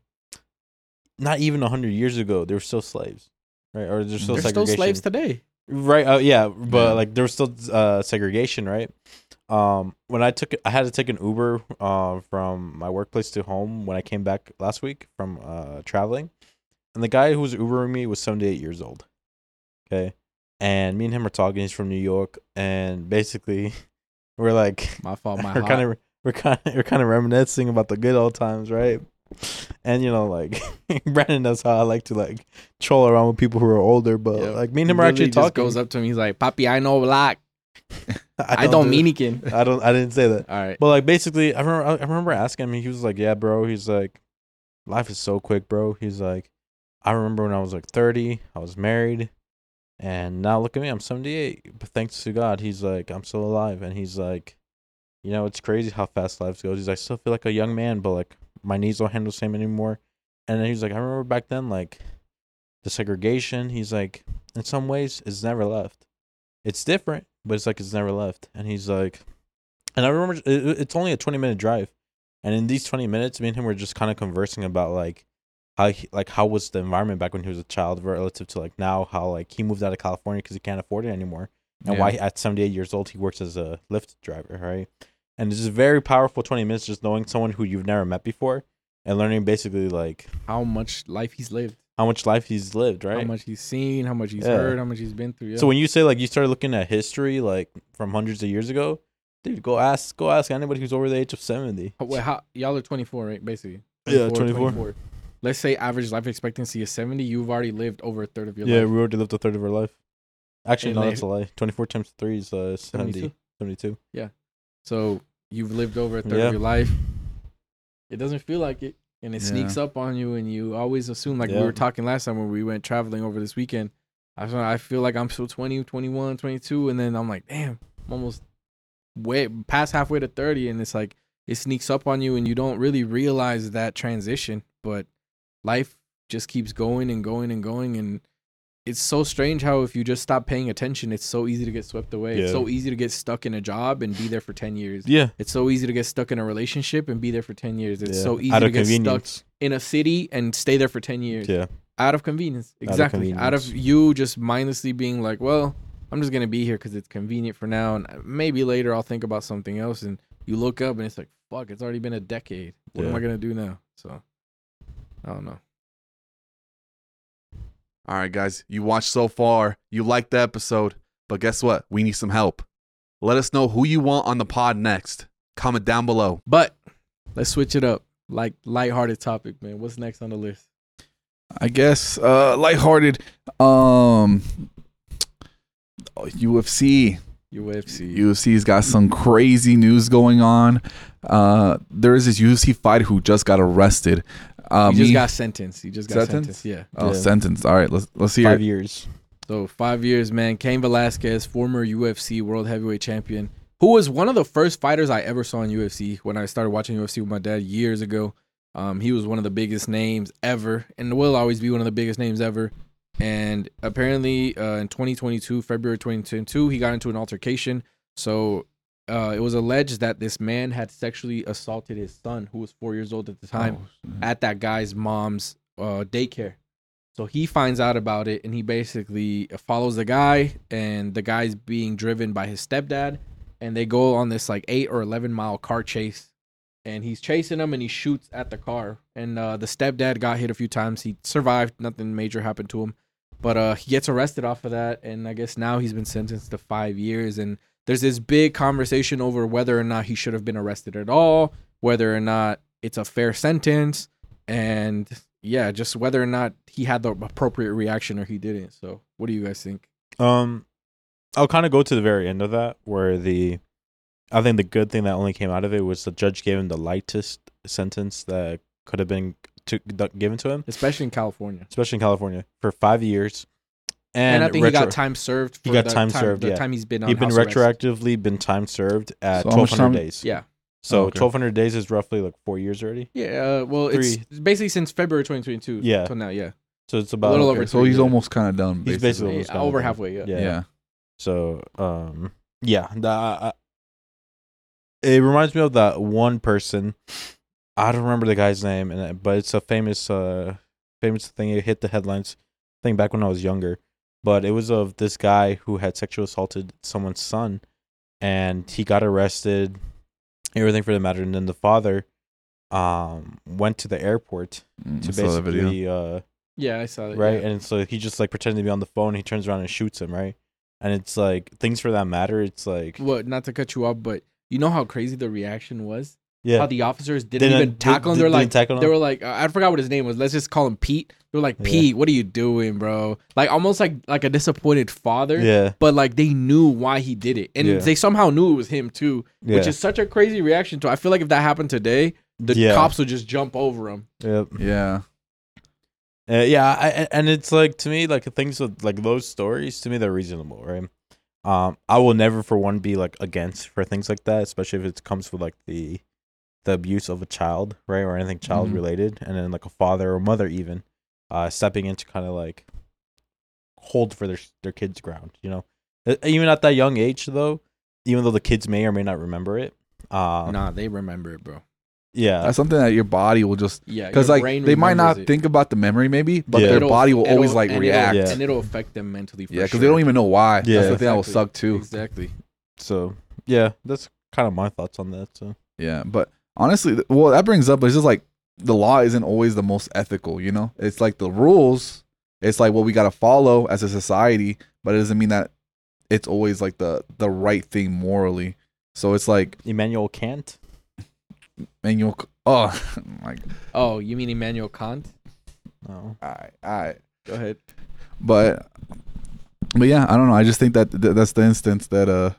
not even a hundred years ago, there were still slaves, right? Or there's still There's still segregation. slaves today. Right. Uh, yeah, but Yeah. like there was still uh, segregation, right? Um, when I took, I had to take an Uber uh, from my workplace to home when I came back last week from uh, traveling, and the guy who was Ubering me was seventy-eight years old. Okay, and me and him are talking. He's from New York, and basically, we're like, My fault, my we're kind of, we're kind of, we're kind of reminiscing about the good old times, right? And you know, like Brandon knows how I like to like troll around with people who are older, but Yeah. like me and him are actually just talking. goes up to him. He's like, "Papi, I know black. I, don't do- mean it." I don't. I didn't say that. All right. But like basically, I remember. I remember asking him. He was like, "Yeah, bro." He's like, "Life is so quick, bro." He's like, "I remember when I was like thirty, I was married, and now look at me, I'm seventy-eight. But thanks to God, he's like, I'm still alive." And he's like, "You know, it's crazy how fast life goes." He's like, "I still feel like a young man, but like my knees don't handle the same anymore." And then he's like, "I remember back then, like the segregation." He's like, "In some ways, it's never left. It's different, but it's like it's never left." And he's like, and I remember it, it's only a twenty minute drive, and in these twenty minutes, me and him were just kind of conversing about like how he, like how was the environment back when he was a child relative to like now, how like he moved out of California because he can't afford it anymore, and Yeah. why at seventy-eight years old he works as a Lyft driver, right? And it's just very powerful twenty minutes just knowing someone who you've never met before and learning basically like How much life he's lived, how much life he's lived, right? how much he's seen, how much he's Yeah. heard, how much he's been through. Yeah. So when you say like you started looking at history like from hundreds of years ago, Dude, go ask go ask anybody who's over the age of seventy. How- Wait, how y'all are twenty-four, right? Basically. Yeah, twenty-four. Let's say average life expectancy is seventy. You've already lived over a third of your Yeah, life. we already lived a third of our life. Actually, And no, they- that's a lie. twenty-four times three is uh, seventy. seventy-two. seventy-two. So you've lived over a third Yeah. of your life. It doesn't feel like it, and it Yeah. sneaks up on you, and you always assume, like we Yeah. were talking last time when we went traveling over this weekend. I was- I feel like I'm still twenty, twenty-one, twenty-two, and then I'm like, damn, I'm almost way past halfway to thirty, and it's like it sneaks up on you, and you don't really realize that transition. But life just keeps going and going and going, and it's so strange how if you just stop paying attention, it's so easy to get swept away. It's Yeah. so easy to get stuck in a job and be there for ten years. Yeah. It's so easy to get stuck in a relationship and be there for ten years. It's yeah. so easy Out to of get stuck convenience. in a city and stay there for ten years. Yeah. Out of convenience. of Exactly. Out of, convenience. you just mindlessly being like, well, I'm just going to be here because it's convenient for now. And maybe later I'll think about something else. And you look up and it's like, fuck, it's already been a decade. What am Yeah. I going to do now? So, I don't know. All right, guys, you watched so far. You liked the episode, but guess what? We need some help. Let us know who you want on the pod next. Comment down below. But let's switch it up. Like, lighthearted topic, man. What's next on the list? I guess uh lighthearted. Um U F C. U F C. U F C's got some crazy news going on. Uh there is this U F C fighter who just got arrested. Um he just he- got sentenced. He just got Sentenced? sentenced. Yeah. oh Yeah. sentenced. All right, let's let's hear Five it. years. So five years, man. Cain Velasquez, former U F C world heavyweight champion, who was one of the first fighters I ever saw in U F C when I started watching U F C with my dad years ago. Um, he was one of the biggest names ever, and will always be one of the biggest names ever. And apparently, uh, in twenty twenty-two, February twenty twenty-two, he got into an altercation. So uh, it was alleged that this man had sexually assaulted his son, who was four years old at the time, Oh, at that guy's mom's uh, daycare. So he finds out about it, and he basically follows the guy, and the guy's being driven by his stepdad, and they go on this like eight or eleven mile car chase, and he's chasing him, and he shoots at the car, and uh, the stepdad got hit a few times. He survived, nothing major happened to him, but uh, he gets arrested off of that, and I guess now he's been sentenced to five years, and there's this big conversation over whether or not he should have been arrested at all, whether or not it's a fair sentence, and yeah, just whether or not he had the appropriate reaction or he didn't. So, what do you guys think? Um, I'll kind of go to the very end of that, where the, I think the good thing that only came out of it was the judge gave him the lightest sentence that could have been to, that given to him, Especially in California. especially in California, for five years. And, And, I think retro- he got time served. For He got the time served, The yeah. time he's been on He'd been house arrest. retroactively been time served at So how much twelve hundred time- days. Yeah. So Oh, okay. twelve hundred days is roughly like four years already. Yeah. Uh, well, it's Three. it's basically since February twenty twenty-two. Yeah. Till now. Yeah. So it's about A little okay, over so he's yeah. almost kind of done. He's basically Yeah, almost done over with it. halfway. Yeah. Yeah. yeah. So, um, yeah, the, uh, it reminds me of that one person. I don't remember the guy's name, and uh, but it's a famous, uh, famous thing. It hit the headlines. Thing back when I was younger, but it was of this guy who had sexually assaulted someone's son, and he got arrested. Everything for the matter, and then the father, um, went to the airport Mm, to I saw that video. basically, uh. Yeah, I saw that. right? yeah. And so he just like pretending to be on the phone. He turns around and shoots him, right? And it's like things for that matter. It's like What? Not to cut you off, but you know how crazy the reaction was. yeah, How the officers didn't, Didn't- even tackle him. did- They're didn't like, tackle him? they were like, I forgot what his name was. Let's just call him Pete. They're like, Yeah. Pete, what are you doing, bro? Like almost like like a disappointed father. yeah, But like they knew why he did it, and Yeah. they somehow knew it was him too, yeah, which is such a crazy reaction. To I feel like if that happened today, the Yeah. cops would just jump over him. yep. Yeah. Uh, yeah, I, and it's like to me, like things with like those stories to me, they're reasonable, right? Um, I will never for one be like against for things like that, especially if it comes with like the the abuse of a child, right, or anything child Mhm. related, and then like a father or mother even, uh, stepping in to kind of like hold for their their kids' ground, you know, Uh, even at that young age though, even though the kids may or may not remember it, um, Nah, they remember it, bro. yeah, That's something that your body will just Yeah, because your like brain they might remembers not it. think about the memory maybe, but Yeah. their It'll- body will it'll- always like and it'll- react. Yeah. and it'll affect them mentally. For Yeah, because sure. they don't even know why. Yeah. That's the thing that will Exactly. suck too. Exactly. so yeah, that's kind of my thoughts on that. So Yeah, but honestly, th- well, that brings up, it's just like the law isn't always the most ethical, you know? It's like the rules, it's like what we got to follow as a society, but it doesn't mean that it's always like the the right thing morally. So it's like Immanuel Kant. Emmanuel. Oh my. Oh, you mean Immanuel Kant? No. All right, all right. Go ahead. But but yeah, I don't know. I just think that th- that's the instance that uh.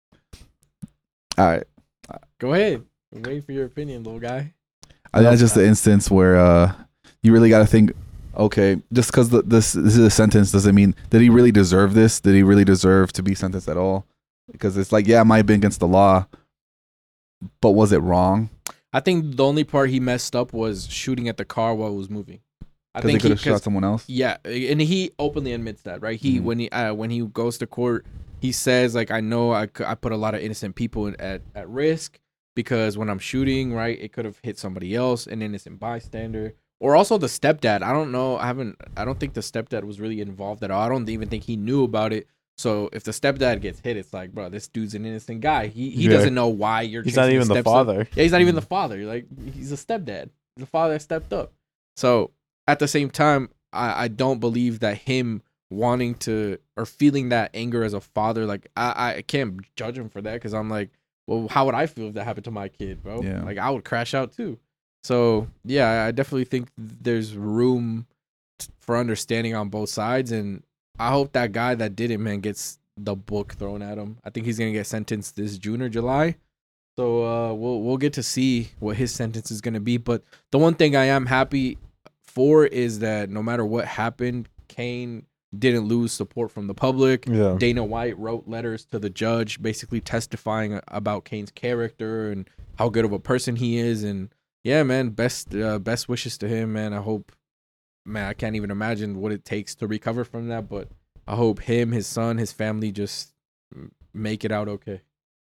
All right. Go ahead. I'm waiting for your opinion, little guy. I think that's just the instance where uh, you really got to think, okay, just because this, this is a sentence doesn't mean, did he really deserve this? Did he really deserve to be sentenced at all? Because it's like, yeah, it might have been against the law, but was it wrong? I think the only part he messed up was shooting at the car while it was moving. I Because they think could he have shot someone else? Yeah, and he openly admits that, right? He Mhm. when he uh, when he goes to court, he says like, I know I, c- I put a lot of innocent people in, at at risk. Because when I'm shooting, right, it could have hit somebody else, an innocent bystander, or also the stepdad. I don't know. I haven't. I don't think the stepdad was really involved at all. I don't even think he knew about it. So if the stepdad gets hit, it's like, bro, this dude's an innocent guy. He he Yeah. doesn't know why you're. He's chasing not his even the stepson. father. Yeah, he's not even the father. Like he's a stepdad. The father that stepped up. So at the same time, I I don't believe that him wanting to or feeling that anger as a father, like I I can't judge him for that because I'm like. Well, how would I feel if that happened to my kid, bro? Yeah. Like, I would crash out too. So, yeah, I definitely think there's room t- for understanding on both sides. And I hope that guy that did it, man, gets the book thrown at him. I think he's going to get sentenced this June or July. So, uh, we'll we'll get to see what his sentence is going to be. But the one thing I am happy for is that no matter what happened, Kane didn't lose support from the public. Yeah. Dana White wrote letters to the judge basically testifying about Kane's character and how good of a person he is. And yeah, man, best uh, best wishes to him, man. I hope, man, I can't even imagine what it takes to recover from that, but I hope him, his son, his family just make it out okay.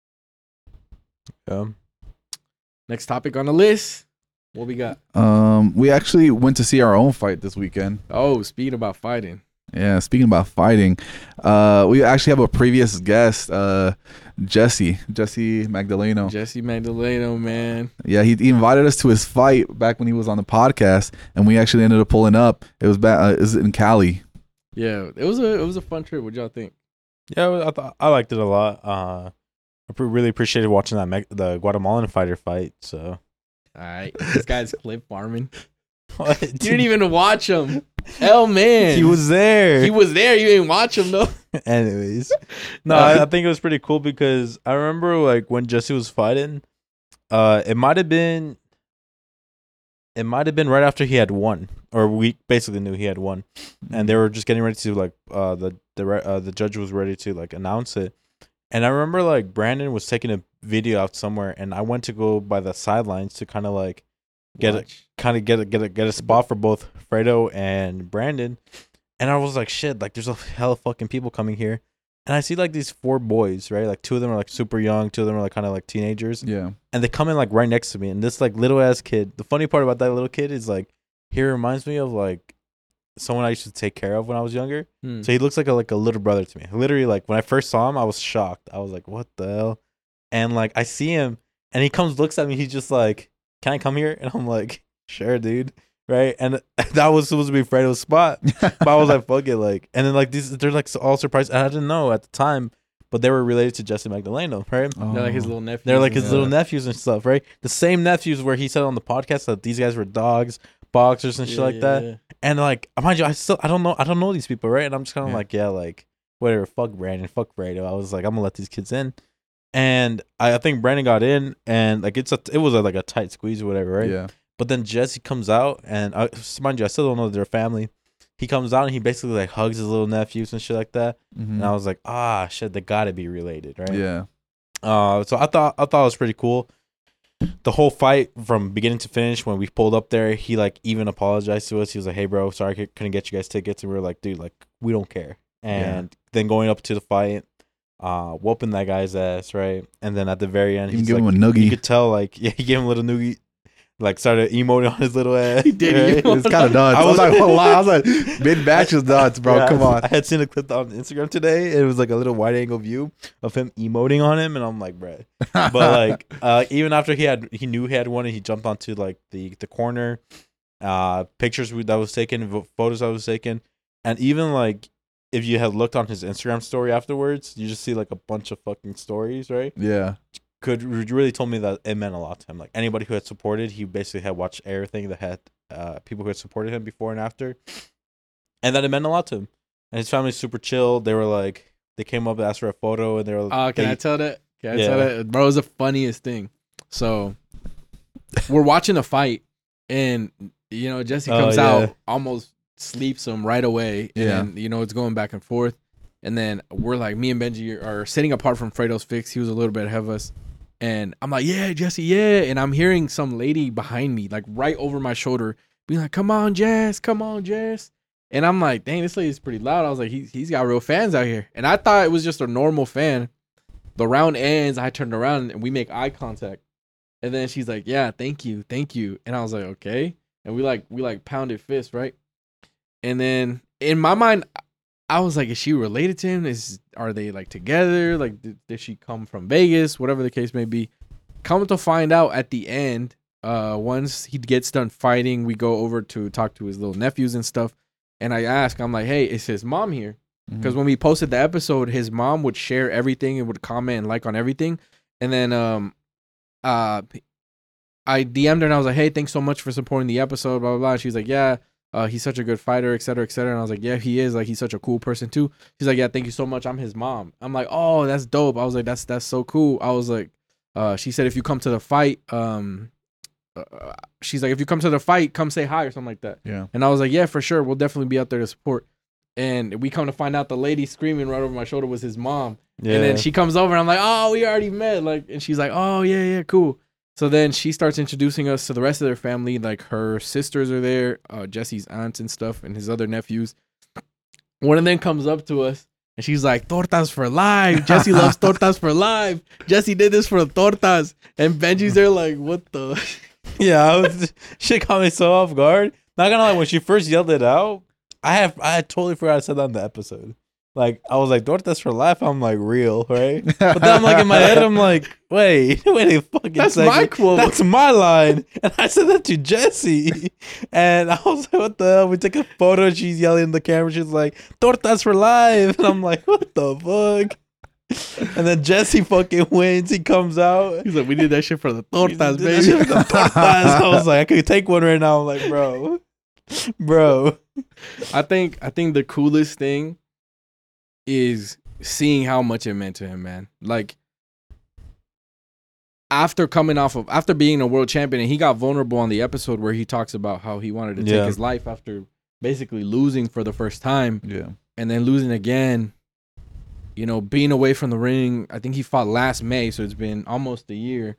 Yeah. Next topic on the list. What we got? Um, we actually went to see our own fight this weekend. Oh, speaking about fighting. Yeah, speaking about fighting, uh, we actually have a previous guest, uh, Jesse, Jesse Magdaleno. Jesse Magdaleno, man. Yeah, he, he invited us to his fight back when he was on the podcast, and we actually ended up pulling up. It was back, uh, it was in Cali. Yeah, it was a it was a fun trip. What y'all think? Yeah, I thought I liked it a lot. Uh, I pre- really appreciated watching that Me- the Guatemalan fighter fight. So, All right, this guy's clip farming. what? You didn't even watch him. Hell, man. He was there. He was there. You didn't watch him though. Anyways, no, I, I think it was pretty cool because I remember like when Jesse was fighting. Uh, it might have been. It might have been right after he had won, or we basically knew he had won, and they were just getting ready to like uh the the re- uh, the judge was ready to like announce it, and I remember like Brandon was taking a video out somewhere, and I went to go by the sidelines to kind of like get a Watch. kind of get a get a get a spot for both Fredo and Brandon, and I was like, shit, like there's a hell of fucking people coming here, and I see like these four boys, right? Like two of them are like super young, two of them are like kind of like teenagers, Yeah. and they come in like right next to me, and this like little ass kid. The funny part about that little kid is like he reminds me of like someone I used to take care of when I was younger. Hmm. So he looks like a like a little brother to me. Literally, like when I first saw him, I was shocked. I was like, "What the hell?" And like I see him, and he comes, looks at me. He's just like, "Can I come here?" And I'm like, "Sure, dude." Right? And that was supposed to be Fredo's spot, but I was like, "Fuck it!" Like, and then like these, they're like all surprised. And I didn't know at the time, but they were related to Jesse Magdaleno, right? They're like his Oh. little nephew. They're like his Yeah. little nephews and stuff, right? The same nephews where he said on the podcast that these guys were dogs, boxers, and shit like that. And like, mind you, I still I don't know I don't know these people, right? And I'm just kind of Yeah. like, yeah, like whatever. Fuck Brandon, fuck Fredo. I was like, I'm gonna let these kids in, and I, I think Brandon got in, and like it's a it was a, like a tight squeeze or whatever, right? Yeah. But then Jesse comes out, and I, mind you, I still don't know their family. He comes out and he basically like hugs his little nephews and shit like that, Mhm. and I was like, ah, shit, they gotta be related, right? Yeah. Uh, so I thought I thought it was pretty cool. The whole fight from beginning to finish, when we pulled up there, he like even apologized to us. He was like, "Hey, bro, sorry I couldn't get you guys tickets." And we were like, "Dude, like we don't care." And then going up to the fight, uh, whooping that guy's ass, right? And then at the very end, You he's can give like, him a noogie. you could tell, like, yeah, he gave him a little noogie, like started emoting on his little ass. He did right? emote. It's kind of nuts. I was like, well, I was like, mid batch is nuts, bro. Yeah, Come I- on. I had seen a clip on Instagram today. It was like a little wide angle view of him emoting on him, and I'm like, bruh. But like, uh, even after he had, he knew he had one, and he jumped onto like the the corner. Uh, pictures that was taken, vo- photos that was taken, and even like if you had looked on his Instagram story afterwards, you just see like a bunch of fucking stories, right? yeah. could really told me that it meant a lot to him. Like anybody who had supported, he basically had watched everything that had uh, people who had supported him before and after, and that it meant a lot to him. And his family's super chill. They were like, they came up and asked for a photo, and they were. Oh, uh, can they, I tell that? Can I yeah. tell that? Bro, it was the funniest thing. So we're watching a fight, and you know Jesse comes oh, yeah. out, almost sleeps him right away, and Yeah. then, you know it's going back and forth. And then we're like, me and Benji are sitting apart from Fredo's Fix. He was a little bit ahead of us. And I'm like, yeah, Jesse, yeah. And I'm hearing some lady behind me, like right over my shoulder, being like, come on, Jess, come on, Jess. And I'm like, dang, this lady's pretty loud. I was like, he, he's got real fans out here. And I thought it was just a normal fan. The round ends, I turned around and we make eye contact. And then she's like, yeah, thank you, thank you. And I was like, okay. And we like, we like pounded fists, right? And then in my mind, I was like, is she related to him? Is are they like together? Like, did, did she come from Vegas? Whatever the case may be. Come to find out at the end, uh, once he gets done fighting, we go over to talk to his little nephews and stuff. And I ask, I'm like, hey, is his mom here? Because when we posted the episode, his mom would share everything and would comment and like on everything. And then um, uh, I D M'd her and I was like, hey, thanks so much for supporting the episode, blah, blah, blah. And she's like, yeah. Uh, he's such a good fighter, et cetera, et cetera. And I was like, yeah, he is. Like, he's such a cool person too. She's like, yeah, thank you so much. I'm his mom. I'm like, oh, that's dope. I was like, that's that's so cool. I was like, uh, she said, if you come to the fight, um, uh, she's like, if you come to the fight, come say hi or something like that. Yeah. And I was like, yeah, for sure. We'll definitely be out there to support. And we come to find out the lady screaming right over my shoulder was his mom. Yeah. And then she comes over and I'm like, oh, we already met. Like, and she's like, oh, yeah, yeah, cool. So then she starts introducing us to the rest of their family. Like her sisters are there, uh, Jesse's aunts and stuff, and his other nephews. One of them comes up to us and she's like, tortas for life. Jesse loves tortas for life. Jesse did this for the tortas. And Benji's there like, what the? Yeah, I was, shit caught me so off guard. Not gonna lie, when she first yelled it out, I have I had totally forgot I said that in the episode. Like, I was like, tortas for life. I'm like, real, right? But then I'm like, in my head, I'm like, wait, wait a fucking That's second. my quote. That's my line. And I said that to Jesse. And I was like, what the hell? We took a photo. She's yelling in the camera. She's like, tortas for life. And I'm like, what the fuck? And then Jesse fucking wins. He comes out. He's like, we did that shit for the We tortas, did that shit baby. for the tortas. I was like, I could take one right now. I'm like, bro. Bro. I think I think the coolest thing is seeing how much it meant to him, man. Like, after coming off of, after being a world champion, and he got vulnerable on the episode where he talks about how he wanted to Yeah. take his life after basically losing for the first time Yeah. and then losing again, you know, being away from the ring. I think he fought last May, so it's been almost a year.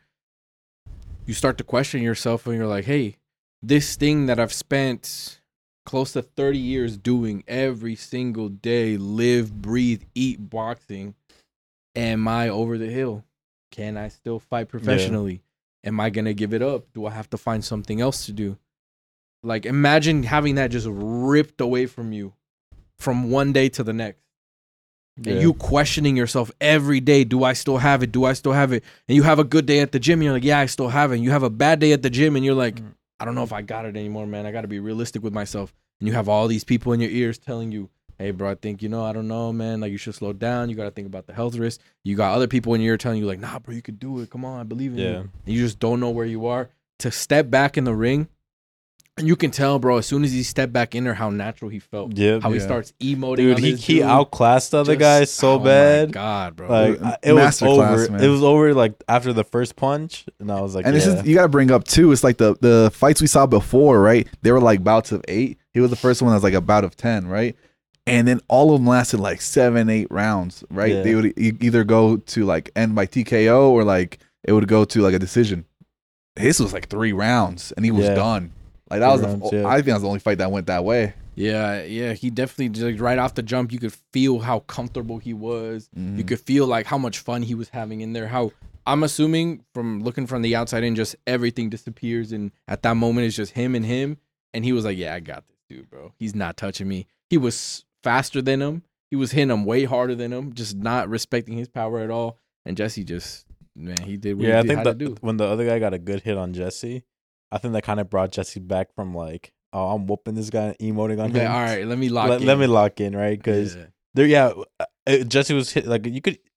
You start to question yourself and you're like, hey, this thing that I've spent close to thirty years doing every single day, live, breathe, eat boxing, am I over the hill? Can I still fight professionally? Yeah. Am I going to give it up? Do I have to find something else to do? Like, imagine having that just ripped away from you from one day to the next. Yeah. And you questioning yourself every day. Do I still have it? Do I still have it? And you have a good day at the gym. And you're like, yeah, I still have it. And you have a bad day at the gym. And you're like, mm. I don't know if I got it anymore, man. I got to be realistic with myself. And you have all these people in your ears telling you, hey, bro, I think, you know, I don't know, man. Like, you should slow down. You got to think about the health risk. You got other people in your ear telling you, like, nah, bro, you could do it. Come on, I believe in Yeah. you. And you just don't know where you are. To step back in the ring, and you can tell, bro, as soon as he stepped back in there, how natural he felt. Yep. How he Yeah. starts emoting. Dude, on he, this he dude. outclassed the other Just- guy so oh my bad. God, bro. Like, Dude, I- it was masterclass, over. man. It was over like after the first punch, and I was like, And yeah. this is you got to bring up too. It's like the the fights we saw before, right? They were like bouts of eight. He was the first one that was like a bout of ten, right? And then all of them lasted like seven, eight rounds, right? Yeah. They would e- either go to like end by T K O or like it would go to like a decision. His was like three rounds, and he was Yeah. done. Like that was Three the. rounds, yeah. I think that was the only fight that went that way. Yeah, yeah, he definitely just like, right off the jump, you could feel how comfortable he was. Mhm. You could feel like how much fun he was having in there. How I'm assuming from looking from the outside in, just everything disappears, and at that moment it's just him and him. And he was like, "Yeah, I got this dude, bro. He's not touching me." He was faster than him. He was hitting him way harder than him, just not respecting his power at all. And Jesse just, man, he did what yeah, I he did, think had that to do. when the other guy got a good hit on Jesse, I think that kind of brought Jesse back from like, oh, I'm whooping this guy, and emoting on Okay, him. all right, let me lock let, in. let me lock in, right? Because Yeah. there, yeah, uh, Jesse was hit like you could.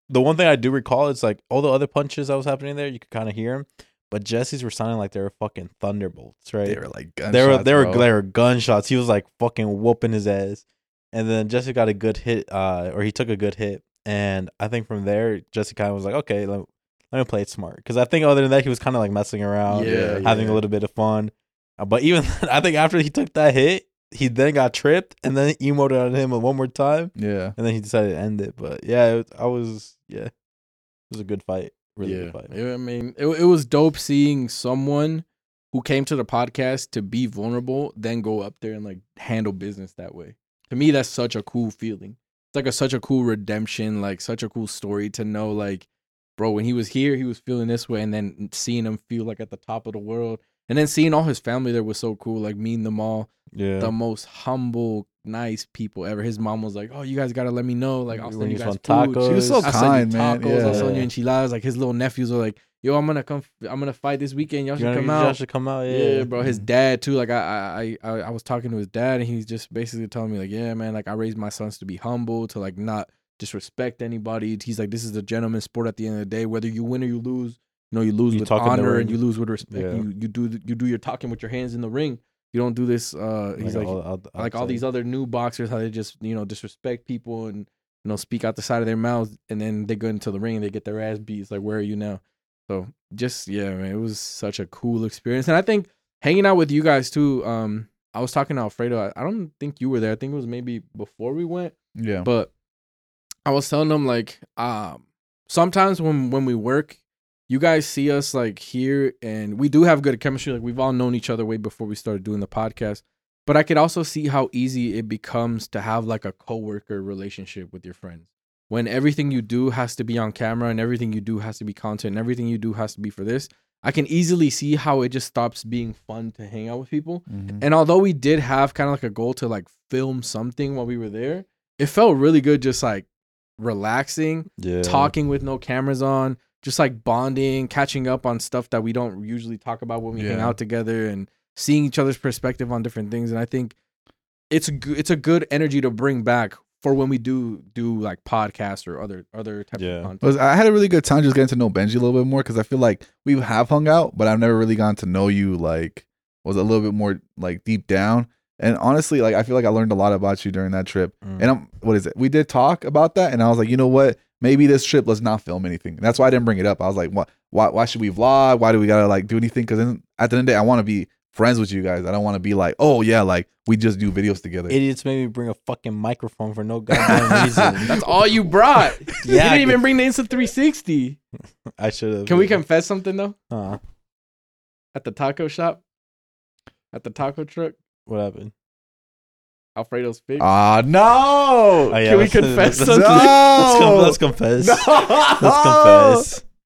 the one thing I do recall is like all the other punches that was happening there, you could kind of hear them, but Jesse's were sounding like they were fucking thunderbolts, right? They were like gunshots. They were they were bro. they were gunshots. He was like fucking whooping his ass, and then Jesse got a good hit, uh, or he took a good hit, and I think from there Jesse kind of was like, okay, let, let me play it smart, because I think other than that he was kind of like messing around, Yeah, having yeah. a little bit of fun, uh, but even I think after he took that hit, he then got tripped, and then emoted on him one more time, Yeah. and then he decided to end it. But yeah, it, I was yeah, it was a good fight, really yeah. good fight. It- I mean, it, it was dope seeing someone who came to the podcast to be vulnerable, then go up there and like handle business that way. To me, that's such a cool feeling. It's like a such a cool redemption, like such a cool story to know, like, bro, when he was here, he was feeling this way, and then seeing him feel like at the top of the world, and then seeing all his family there was so cool, like meeting them all. Yeah, The most humble, nice people ever. His mom was like, "Oh, you guys gotta let me know. Like, I'll When send you you guys just want food. tacos. She was so I'll send kind, you man. tacos. I'll Yeah. send you enchiladas." Like his little nephews are like, "Yo, I'm gonna come. I'm gonna fight this weekend. Y'all you should know, come you out." should come out. Yeah, Yeah, bro. His dad too. Like I, I, I, I was talking to his dad, and he's just basically telling me like, "Yeah, man. Like I raised my sons to be humble, to like not disrespect anybody." He's like, "This is a gentleman's sport. At the end of the day, whether you win or you lose, you know, you lose You with talk in the honor ring. and you lose with respect. Yeah. You, you do, you do your talking with your hands in the ring. You don't do this." Uh, he's like, all- all- like all outside. these other new boxers, how they just, you know, disrespect people and, you know, speak out the side of their mouths, and then they go into the ring and they get their ass beat. It's like, where are you now? So just, yeah, man, it was such a cool experience. And I think hanging out with you guys too, um, I was talking to Alfredo. I, I don't think you were there. I think it was maybe before we went, Yeah. but I was telling them like, um, sometimes when, when we work, you guys see us like here, and we do have good chemistry. Like we've all known each other way before we started doing the podcast. But I could also see how easy it becomes to have like a coworker relationship with your friends. When everything you do has to be on camera, and everything you do has to be content, and everything you do has to be for this, I can easily see how it just stops being fun to hang out with people. Mhm. And although we did have kind of like a goal to like film something while we were there, it felt really good just like relaxing, yeah. talking with no cameras on, just like bonding, catching up on stuff that we don't usually talk about when we hang Yeah. out together, and seeing each other's perspective on different things. And I think it's a good, it's a good energy to bring back for when we do do like podcasts or other other types Yeah. of content. Was I had a really good time just getting to know Benji a little bit more, because I feel like we have hung out, but I've never really gotten to know you like was a little bit more like deep down. And honestly, like I feel like I learned a lot about you during that trip. Mm. And I'm what is it? We did talk about that, and I was like, you know what? Maybe this trip, let's not film anything. And that's why I didn't bring it up. I was like, what? Why? Why should we vlog? Why do we gotta like do anything? Because at the end of the day, I want to be friends with you guys. I don't want to be like, oh yeah, like we just do videos together. Idiots made me bring a fucking microphone for no goddamn reason. That's all you brought. Yeah, You I didn't even could- bring the Insta three sixty. I should have. Can we confess something though? Uh, At the taco shop, at the taco truck, what happened? Alfredo's fix. Ah no! Oh, yeah, Can we let's- confess let's- something? No! Let's, com- let's confess. No! Let's confess.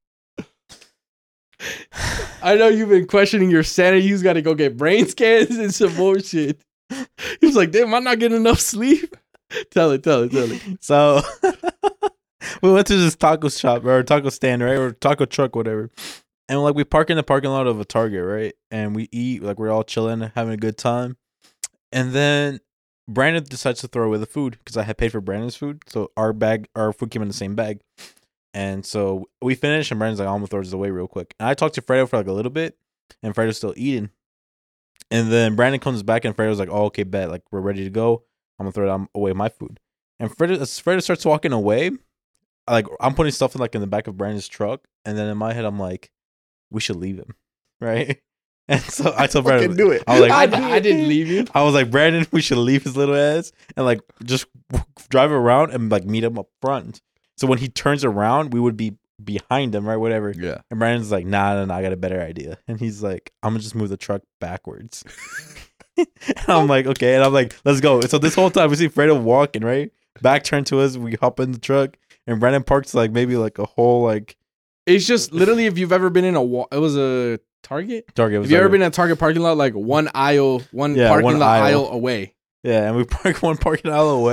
I know you've been questioning your sanity. You've got to go get brain scans and some more shit. He was like, damn, I'm not getting enough sleep. Tell it, tell it, tell it. So we went to this taco shop or taco stand, right, or taco truck, whatever. And like we park in the parking lot of a Target, right? And we eat, like we're all chilling, having a good time. And then Brandon decides to throw away the food because I had paid for Brandon's food, so our bag, our food came in the same bag. And so we finished, and Brandon's like, "I'm gonna throw this away real quick." And I talked to Fredo for like a little bit, and Fredo's still eating. And then Brandon comes back, and Fredo's like, "Oh, okay, bet, like we're ready to go. I'm gonna throw it away my food." And Fredo, as Fredo starts walking away, like I'm putting stuff in like in the back of Brandon's truck, and then in my head, I'm like, "We should leave him," right? And so I told Brandon, Fucking do it. I was like, I, I I didn't leave you. I was like, Brandon, we should leave his little ass and like just drive around and like meet him up front. So when he turns around, we would be behind him, right? Whatever. Yeah. And Brandon's like, nah, nah, nah, I got a better idea. And he's like, I'm gonna just move the truck backwards. And I'm like, okay. And I'm like, let's go. So this whole time we see Fredo walking, right? Back turned to us, we hop in the truck, and Brandon parks like maybe like a whole like It's just literally if you've ever been in a, wa- it was a Target. Target. Have you ever been in a Target parking lot, like one aisle, one Yeah, parking one lot aisle. aisle away? Yeah, and we park one parking aisle away,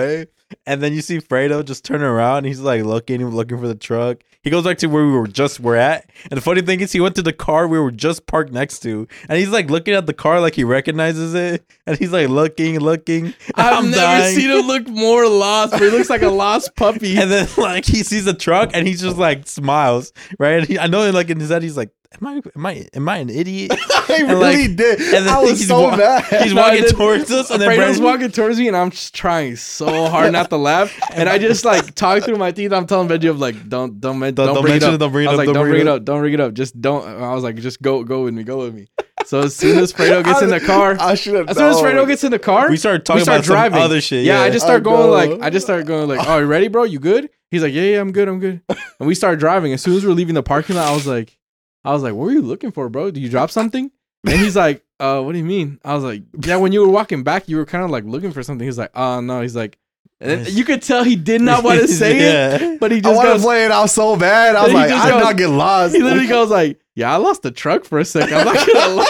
And then you see Fredo just turn around. He's like looking, looking for the truck. He goes back to where we were just were at. And the funny thing is, he went to the car we were just parked next to, and he's like looking at the car like he recognizes it. And he's like looking, looking. I've I'm never dying. seen him look more lost. But he looks like a lost puppy. And then like he sees the truck and he just like smiles, right? And he, I know like in his head he's like, "Am I, am I, am I an idiot?" I And, really like- did. and then I was he's so wa- mad. He's No, walking and then towards us, and then Fredo's Brandon, walking towards me, and I'm just trying so hard not to laugh. And I just like talk through my teeth. I'm telling Benji, of like, don't, don't, men- don't, don't bring it mention up. it, don't bring it I was up, like, don't don't bring bring it it up, don't bring it up. Just don't. I was like, just go, go with me, go with me. So as soon as Fredo gets in the car, I should have. as soon as Fredo gets in the car, we started talking we start about some driving. other shit. Yeah, Yeah, I just start I going know. like, I just started going like, oh, you ready, bro? You good? He's like, yeah, yeah, I'm good, I'm good. And we started driving. As soon as we we're leaving the parking lot, I was like, I was like, what were you looking for, bro? Did you drop something? And he's like, uh, what do you mean? I was like, yeah, when you were walking back, you were kind of like looking for something. He's like, oh no. He's like, and then you could tell he did not want to say it, Yeah. but he I just want to goes, play it out so bad. I was He like, just I'm goes- not get lost. he literally goes like, yeah, I lost the truck for a second. I'm not gonna lie.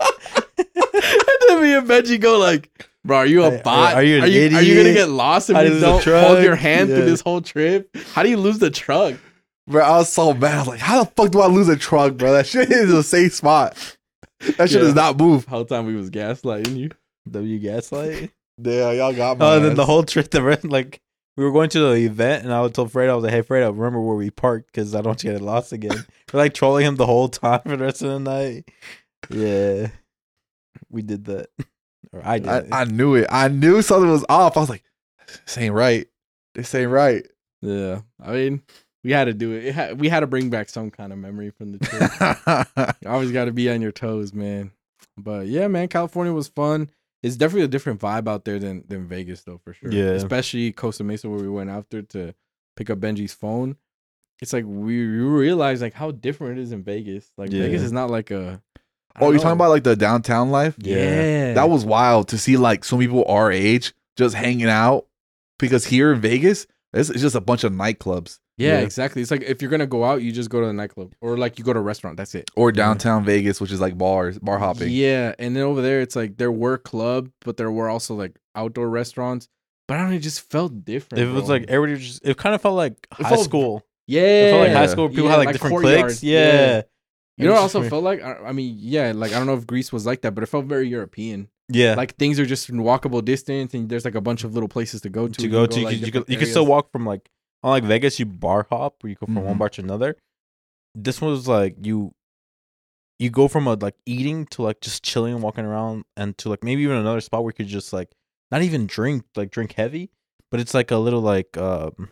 And then me and Benji go like, bro, are you a Hey, bot? are you an are you, are you idiot? gonna get lost if How to you lose the don't truck? hold your hand Yeah. through this whole trip? How do you lose the truck? Bro, I was so mad. I was like, how the fuck do I lose a truck, bro? That shit is a safe spot. That shit Yeah. does not move. Whole time we was gaslighting you. W gaslight. Yeah, y'all got my Oh, and then ass. the whole trip, the rest, like we were going to the event, and I would tell Fredo, I was like, "Hey, Fredo, remember where we parked? Because I don't want you to get lost again." We're like trolling him the whole time for the rest of the night. Yeah, we did that, or I did. I, it. I knew it. I knew something was off. I was like, this ain't right. This ain't right. Yeah, I mean, we had to do it. it had, we had to bring back some kind of memory from the trip. You always got to be on your toes, man. But yeah, man, California was fun. It's definitely a different vibe out there than than Vegas, though, for sure. Yeah. Especially Costa Mesa, where we went after to pick up Benji's phone. It's like we you realize like how different it is in Vegas. Like Yeah. Vegas is not like a. I Oh, don't you talking know. about like the downtown life? Yeah, That was wild to see like some people our age just hanging out because here in Vegas, it's, it's just a bunch of nightclubs yeah, Yeah. exactly. It's like if you're gonna go out, you just go to the nightclub or like you go to a restaurant. That's it. or downtown Vegas, which is like bars, bar hopping. Yeah, and then over there, it's like there were clubs, but there were also like outdoor restaurants. But I don't know, it just felt different. It was bro. like everybody was just. It kind of felt like It high felt- school. yeah, It felt like high Yeah. school. People Yeah, had like, like different courtyards. cliques. Yeah. Yeah. You know, It what was also just felt like. I I mean, yeah, like I don't know if Greece was like that, but it felt very European. Yeah. Like things are just in walkable distance, and there's like a bunch of little places to go to. to You go can to, you, like, could, you, different could, you could still areas. walk from like, unlike Vegas, you bar hop where you go from one Mhm. bar to another. This was like you, you go from a like eating to like just chilling and walking around, and to like maybe even another spot where you could just like not even drink, like drink heavy, but it's like a little like um,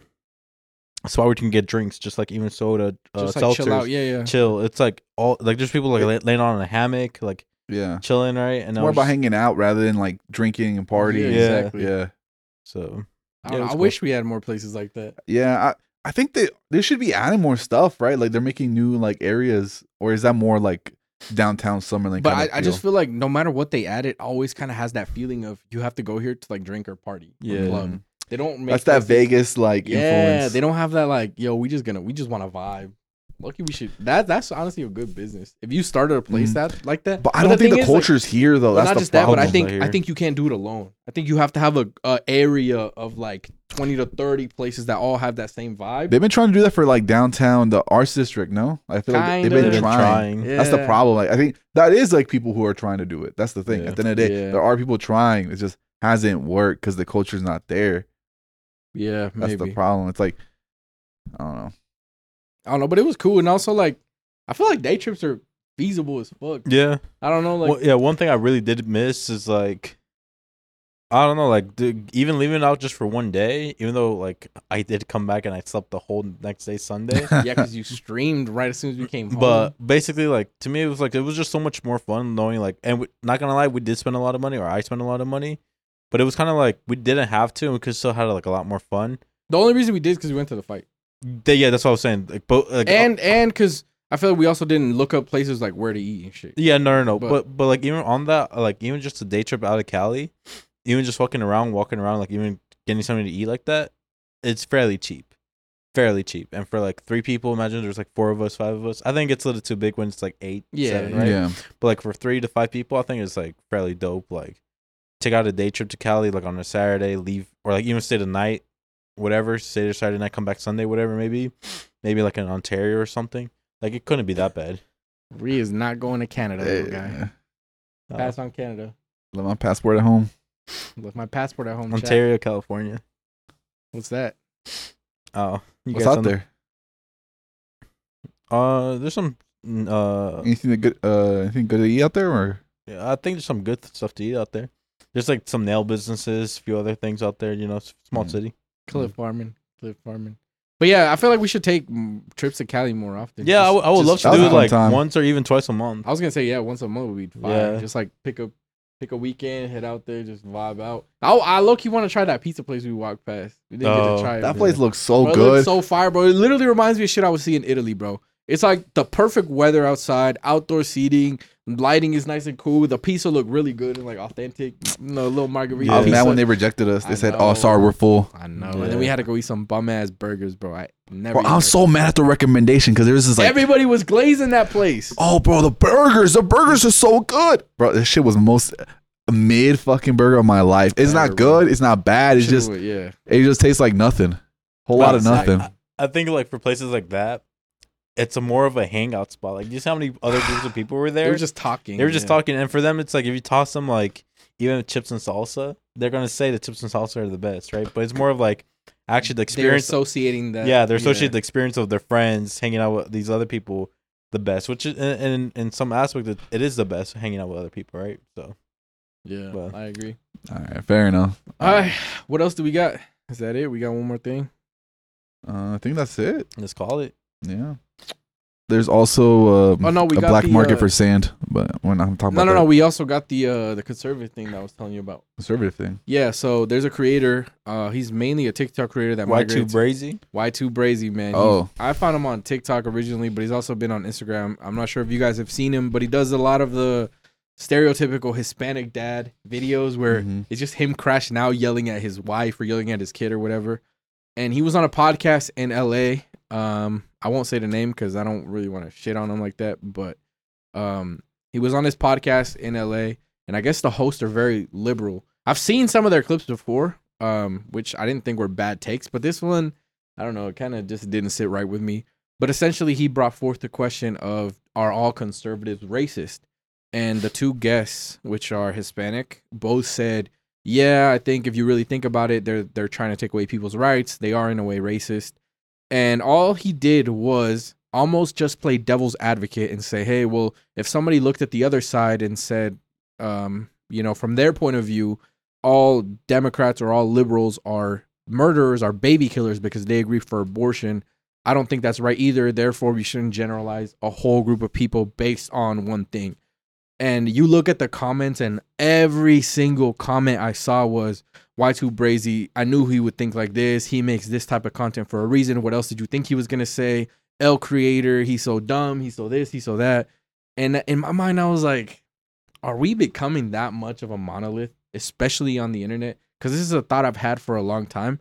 a spot where you can get drinks, just like even soda, uh, Just like chill seltzers, out. Yeah, yeah. chill. It's like all like there's people like lay, laying on a hammock, like Yeah. chilling, right? And It's I more was about just- hanging out rather than like drinking and partying. Yeah, Yeah. exactly. Yeah. so I, Yeah, don't it know, was I cool. wish we had more places like that. Yeah. I, I think they they should be adding more stuff, right? Like they're making new like areas, or is that more like downtown Summerlin? But kind I, of I just feel? feel like no matter what they add, it always kind of has that feeling of you have to go here to like drink or party. or Yeah. club. They don't make that's that places- Vegas like Yeah, influence. they don't have that like, yo, we just gonna we just want to vibe. Lucky we should. That that's honestly a good business. If you started a place Mhm. that like that, But I don't think thing the is, like, culture's here though. well, That's not the just that, problem. but I think here. I think you can't do it alone. I think you have to have a, a area of like twenty to thirty places that all have that same vibe. They've been trying to do that for like downtown, the arts district. No, I feel like they've Kinda. been They've been trying. trying. That's the Yeah. problem. Like I think that is like people who are trying to do it. That's the thing. Yeah. At the end of the day, Yeah. there are people trying. It just hasn't worked because the culture's not there. Yeah, That's maybe. the problem. It's like I don't know. I don't know, but it was cool, and also like I feel like day trips are feasible as fuck. Yeah. I don't know, like Well, yeah, one thing I really did miss is like, I don't know, like the, even leaving out just for one day, even though like I did come back and I slept the whole next day Sunday. yeah, because you streamed right as soon as we came home. But basically, like to me, it was like it was just so much more fun knowing like, and we, not gonna lie, we did spend a lot of money, or I spent a lot of money, but it was kind of like we didn't have to, and we could still had like a lot more fun. the only reason we did is because we went to the fight, They, yeah, that's what I was saying. Like, but like, and and because I feel like we also didn't look up places like where to eat and shit. yeah, no, no, no. But- But, but like even on that, like even just a day trip out of Cali, even just walking around, walking around, like even getting something to eat like that, it's fairly cheap, fairly cheap. And for like three people, imagine there's like four of us, five of us. I think it's a little too big when it's like eight, Yeah, seven, right? Yeah. But like for three to five people, I think it's like fairly dope. Like take out a day trip to Cali, like on a Saturday, leave or like even stay the night, whatever, stay there Saturday night, come back Sunday, whatever, maybe, maybe like in Ontario or something. Like it couldn't be that bad. Ree is not going to Canada, Hey, little guy. Uh, Pass on Canada. Let my passport at home. Left my passport at home. Chat. Ontario, California. What's that? Oh, you What's got out something? there? Uh, there's some. mm, Uh, Anything that good? Uh, anything good to eat out there, or yeah, I think there's some good stuff to eat out there. There's like some nail businesses, a few other things out there. You know, s- small Mm. city. Cliff farming. Cliff farming. But yeah, I feel like we should take mm, trips to Cali more often. Yeah, I Just- would- I would just- love to that was do a it fun like time. once or even twice a month. I was gonna say yeah, once a month would be fine. Yeah. Just like pick a pick a weekend, head out there, just vibe out. I I low key want to try that pizza place we walked past. We didn't get Oh, to try it. that bro. place looks so Bro, it good. looks so fire, bro. It literally reminds me of shit I would see in Italy, bro. It's like the perfect weather outside, outdoor seating, lighting is nice and cool. The pizza looked really good and like authentic. You know, a little margarita. I was Yeah. mad pizza. when they rejected us. They I said, know. "Oh, sorry, we're full." I know. And Yeah. then we had to go eat some bum ass burgers, bro. I never. Bro, eaten I'm that. so mad at the recommendation because there was this like, Everybody was glazing that place. oh, bro, the burgers, the burgers are so good, bro. This shit was the most mid fucking burger of my life. It's not Terrible. good. It's not bad. It's Should've just, went, yeah. it just tastes like nothing. Whole lot of But I- nothing. I, I think like for places like that, it's a more of a hangout spot. Like, you see how many other groups of people were there? They were just talking. They were just yeah. talking, and for them, it's like if you toss them like even with chips and salsa, they're gonna say the chips and salsa are the best, right? But it's more of like actually the They're experience. associating that. yeah, they're associating the experience of their friends hanging out with these other people the best, which is in in some aspect it, it is the best hanging out with other people, right? So Yeah, Well. I agree. All right, fair enough. All right, what else do we got? Is that it? We got one more thing. Uh, I think that's it. let's call it. Yeah. There's also uh, Oh, no, we a got black the, market uh, for sand, but we're not talking No, about no, that no. We also got the uh the conservative thing that I was telling you about. conservative thing. Yeah, so there's a creator. Uh, he's mainly a TikTok creator that Y two migrated. Brazy. Y two Brazy, man. He- Oh. I found him on TikTok originally, but he's also been on Instagram. I'm not sure if you guys have seen him, but he does a lot of the stereotypical Hispanic dad videos where Mhm. it's just him crashing out, yelling at his wife or yelling at his kid or whatever. And he was on a podcast in L A. Um, I won't say the name because I don't really want to shit on him like that. But um, he was on this podcast in L A, and I guess the hosts are very liberal. I've seen some of their clips before, um, which I didn't think were bad takes, but this one, I don't know, it kind of just didn't sit right with me. But essentially, he brought forth the question of, are all conservatives racist? And the two guests, which are Hispanic, both said, yeah, I think if you really think about it, they're they're trying to take away people's rights. They are in a way racist. And all he did was almost just play devil's advocate and say, hey, well, if somebody looked at the other side and said, um, you know, from their point of view, all Democrats or all liberals are murderers, are baby killers because they agree for abortion. I don't think that's right either. Therefore, we shouldn't generalize a whole group of people based on one thing. And you look at the comments, and every single comment I saw was Y two Brazy. I knew he would think like this. He makes this type of content for a reason. What else did you think he was gonna say? L creator. He's so dumb. He's so this. He's so that. And in my mind, I was like, are we becoming that much of a monolith, especially on the internet? Because this is a thought I've had for a long time.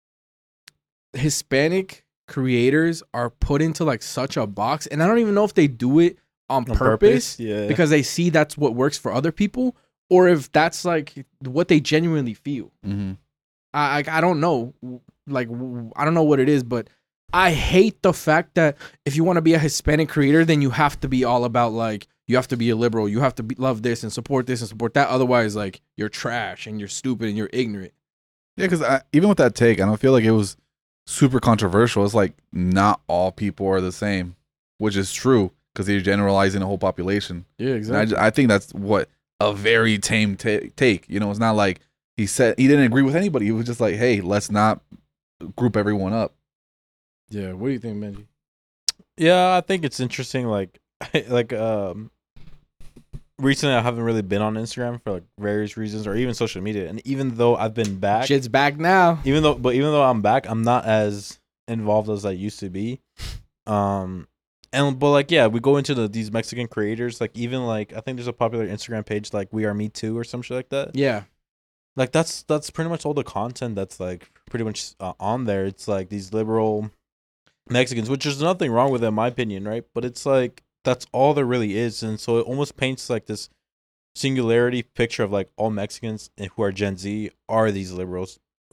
Hispanic creators are put into like such a box, and I don't even know if they do it on, On purpose, yeah. because they see that's what works for other people, or if that's like what they genuinely feel. Mm-hmm. I I, I don't know, like w- I don't know what it is, but I hate the fact that if you want to be a Hispanic creator, then you have to be all about like you have to be a liberal, you have to be, love this and support this and support that. Otherwise, like you're trash and you're stupid and you're ignorant. Yeah, because even with that take, I don't feel like it was super controversial. It's like not all people are the same, which is true because you're generalizing the whole population. Yeah, And I, ju- I think that's what a very tame ta- take. You know, it's not like he said he didn't agree with anybody. He was just like, hey, let's not group everyone up. Yeah. What do you think, Benji? Yeah, I think it's interesting. Like, like um, recently I haven't really been on Instagram for like various reasons, or even social media. And even though I've been back, Shit's back now. even though, but even though I'm back, I'm not as involved as I used to be. Um, and but like yeah, we go into the these Mexican creators. Like even like I think there's a popular Instagram page like We Are Me Too or some shit like that. Yeah. Like that's that's pretty much all the content that's like pretty much uh, on there. It's like these liberal Mexicans, which there's nothing wrong with it in my opinion, right? But it's like that's all there really is, and so it almost paints like this singularity picture of like all Mexicans who are Gen Z are these liberals who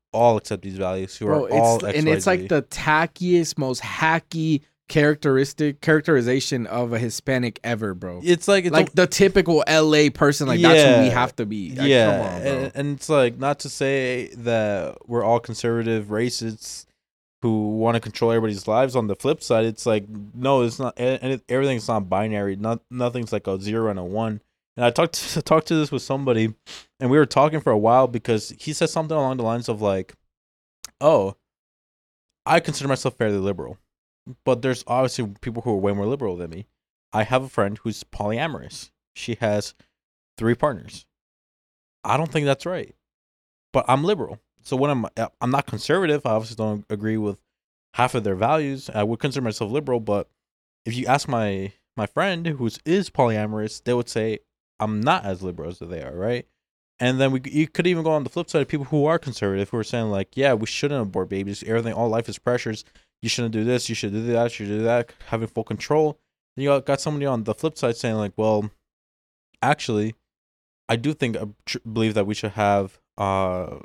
all accept these values, who Bro, are all it's, X, and Y, it's Z. like the tackiest, most hacky characteristic characterization of a Hispanic ever, bro. It's like it's like the typical L A person, like that's who we Yeah. have to be. Like, yeah, come on, bro. and, and it's like not to say that we're all conservative racists who want to control everybody's lives. On the flip side, it's like no, it's not. And it, everything's not binary. Not nothing's like a zero and a one. And I talked to, talked to this with somebody, and we were talking for a while because he said something along the lines of like, "Oh, I consider myself fairly liberal, but there's obviously people who are way more liberal than me. I have a friend who's polyamorous. She has three partners. I don't think that's right, but I'm liberal. So when I'm I'm not conservative. I obviously don't agree with half of their values. I would consider myself liberal, but if you ask my my friend who is polyamorous, they would say I'm not as liberal as they are, right? And then we you could even go on the flip side of people who are conservative, who are saying like, yeah, we shouldn't abort babies. Everything, all life is precious. You shouldn't do this. You should do that. You should do that. Having full control. Then you got, got somebody on the flip side saying like, well, actually, I do think I tr- believe that we should have uh,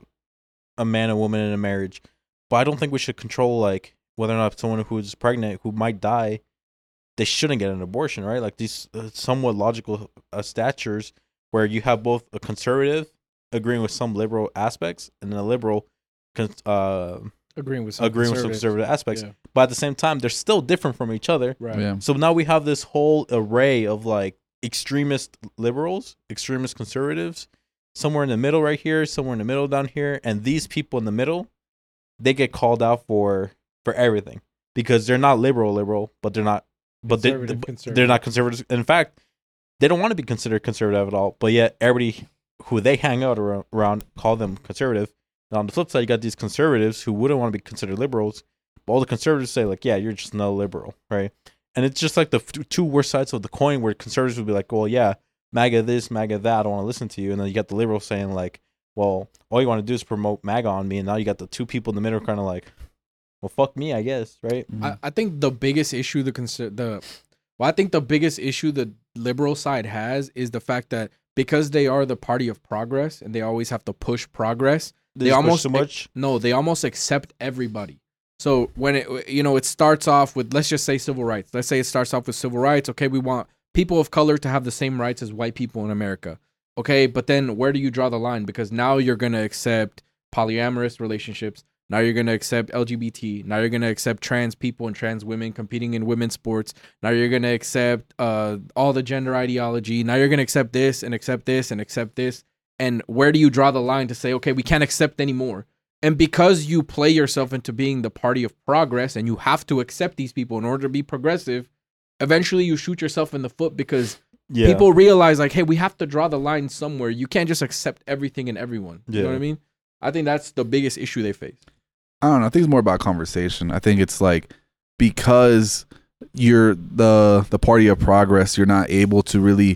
a man and woman in a marriage, but I don't think we should control like whether or not someone who is pregnant who might die, they shouldn't get an abortion, right? Like these uh, somewhat logical uh, statures where you have both a conservative agreeing with some liberal aspects and a liberal con- uh, agreeing with some agreeing with some conservative aspects, yeah. But at the same time, they're still different from each other. Right. Yeah. So now we have this whole array of like extremist liberals, extremist conservatives, somewhere in the middle right here, somewhere in the middle down here, and these people in the middle, they get called out for for everything because they're not liberal liberal, but they're not but they, conservative. they're not conservatives. In fact, they don't want to be considered conservative at all, but yet everybody who they hang out around call them conservative. And on the flip side, you got these conservatives who wouldn't want to be considered liberals, but all the conservatives say like, yeah, you're just not a liberal, right? And it's just like the f- two worst sides of the coin where conservatives would be like, well, yeah, MAGA this, MAGA that, I don't want to listen to you. And then you got the liberals saying like, well, all you want to do is promote MAGA on me. And now you got the two people in the middle kind of like, well, fuck me, I guess, right? I, I think the biggest issue the conser- the well, I think the biggest issue the liberal side has is the fact that because they are the party of progress and they always have to push progress, They, they just push almost so much. no, they almost accept everybody. So when it you know it starts off with, let's just say civil rights. Let's say it starts off with civil rights. Okay, we want people of color to have the same rights as white people in America. Okay, but then where do you draw the line? Because now you're gonna accept polyamorous relationships. Now you're going to accept L G B T. Now you're going to accept trans people and trans women competing in women's sports. Now you're going to accept uh, all the gender ideology. Now you're going to accept this and accept this and accept this. And where do you draw the line to say, okay, we can't accept anymore? And because you play yourself into being the party of progress and you have to accept these people in order to be progressive, eventually you shoot yourself in the foot because yeah. people realize like, hey, we have to draw the line somewhere. You can't just accept everything and everyone. You yeah. know what I mean? I think that's the biggest issue they face. I don't know. I think it's more about conversation. I think it's like because you're the the party of progress, you're not able to really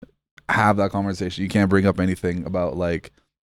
have that conversation. You can't bring up anything about like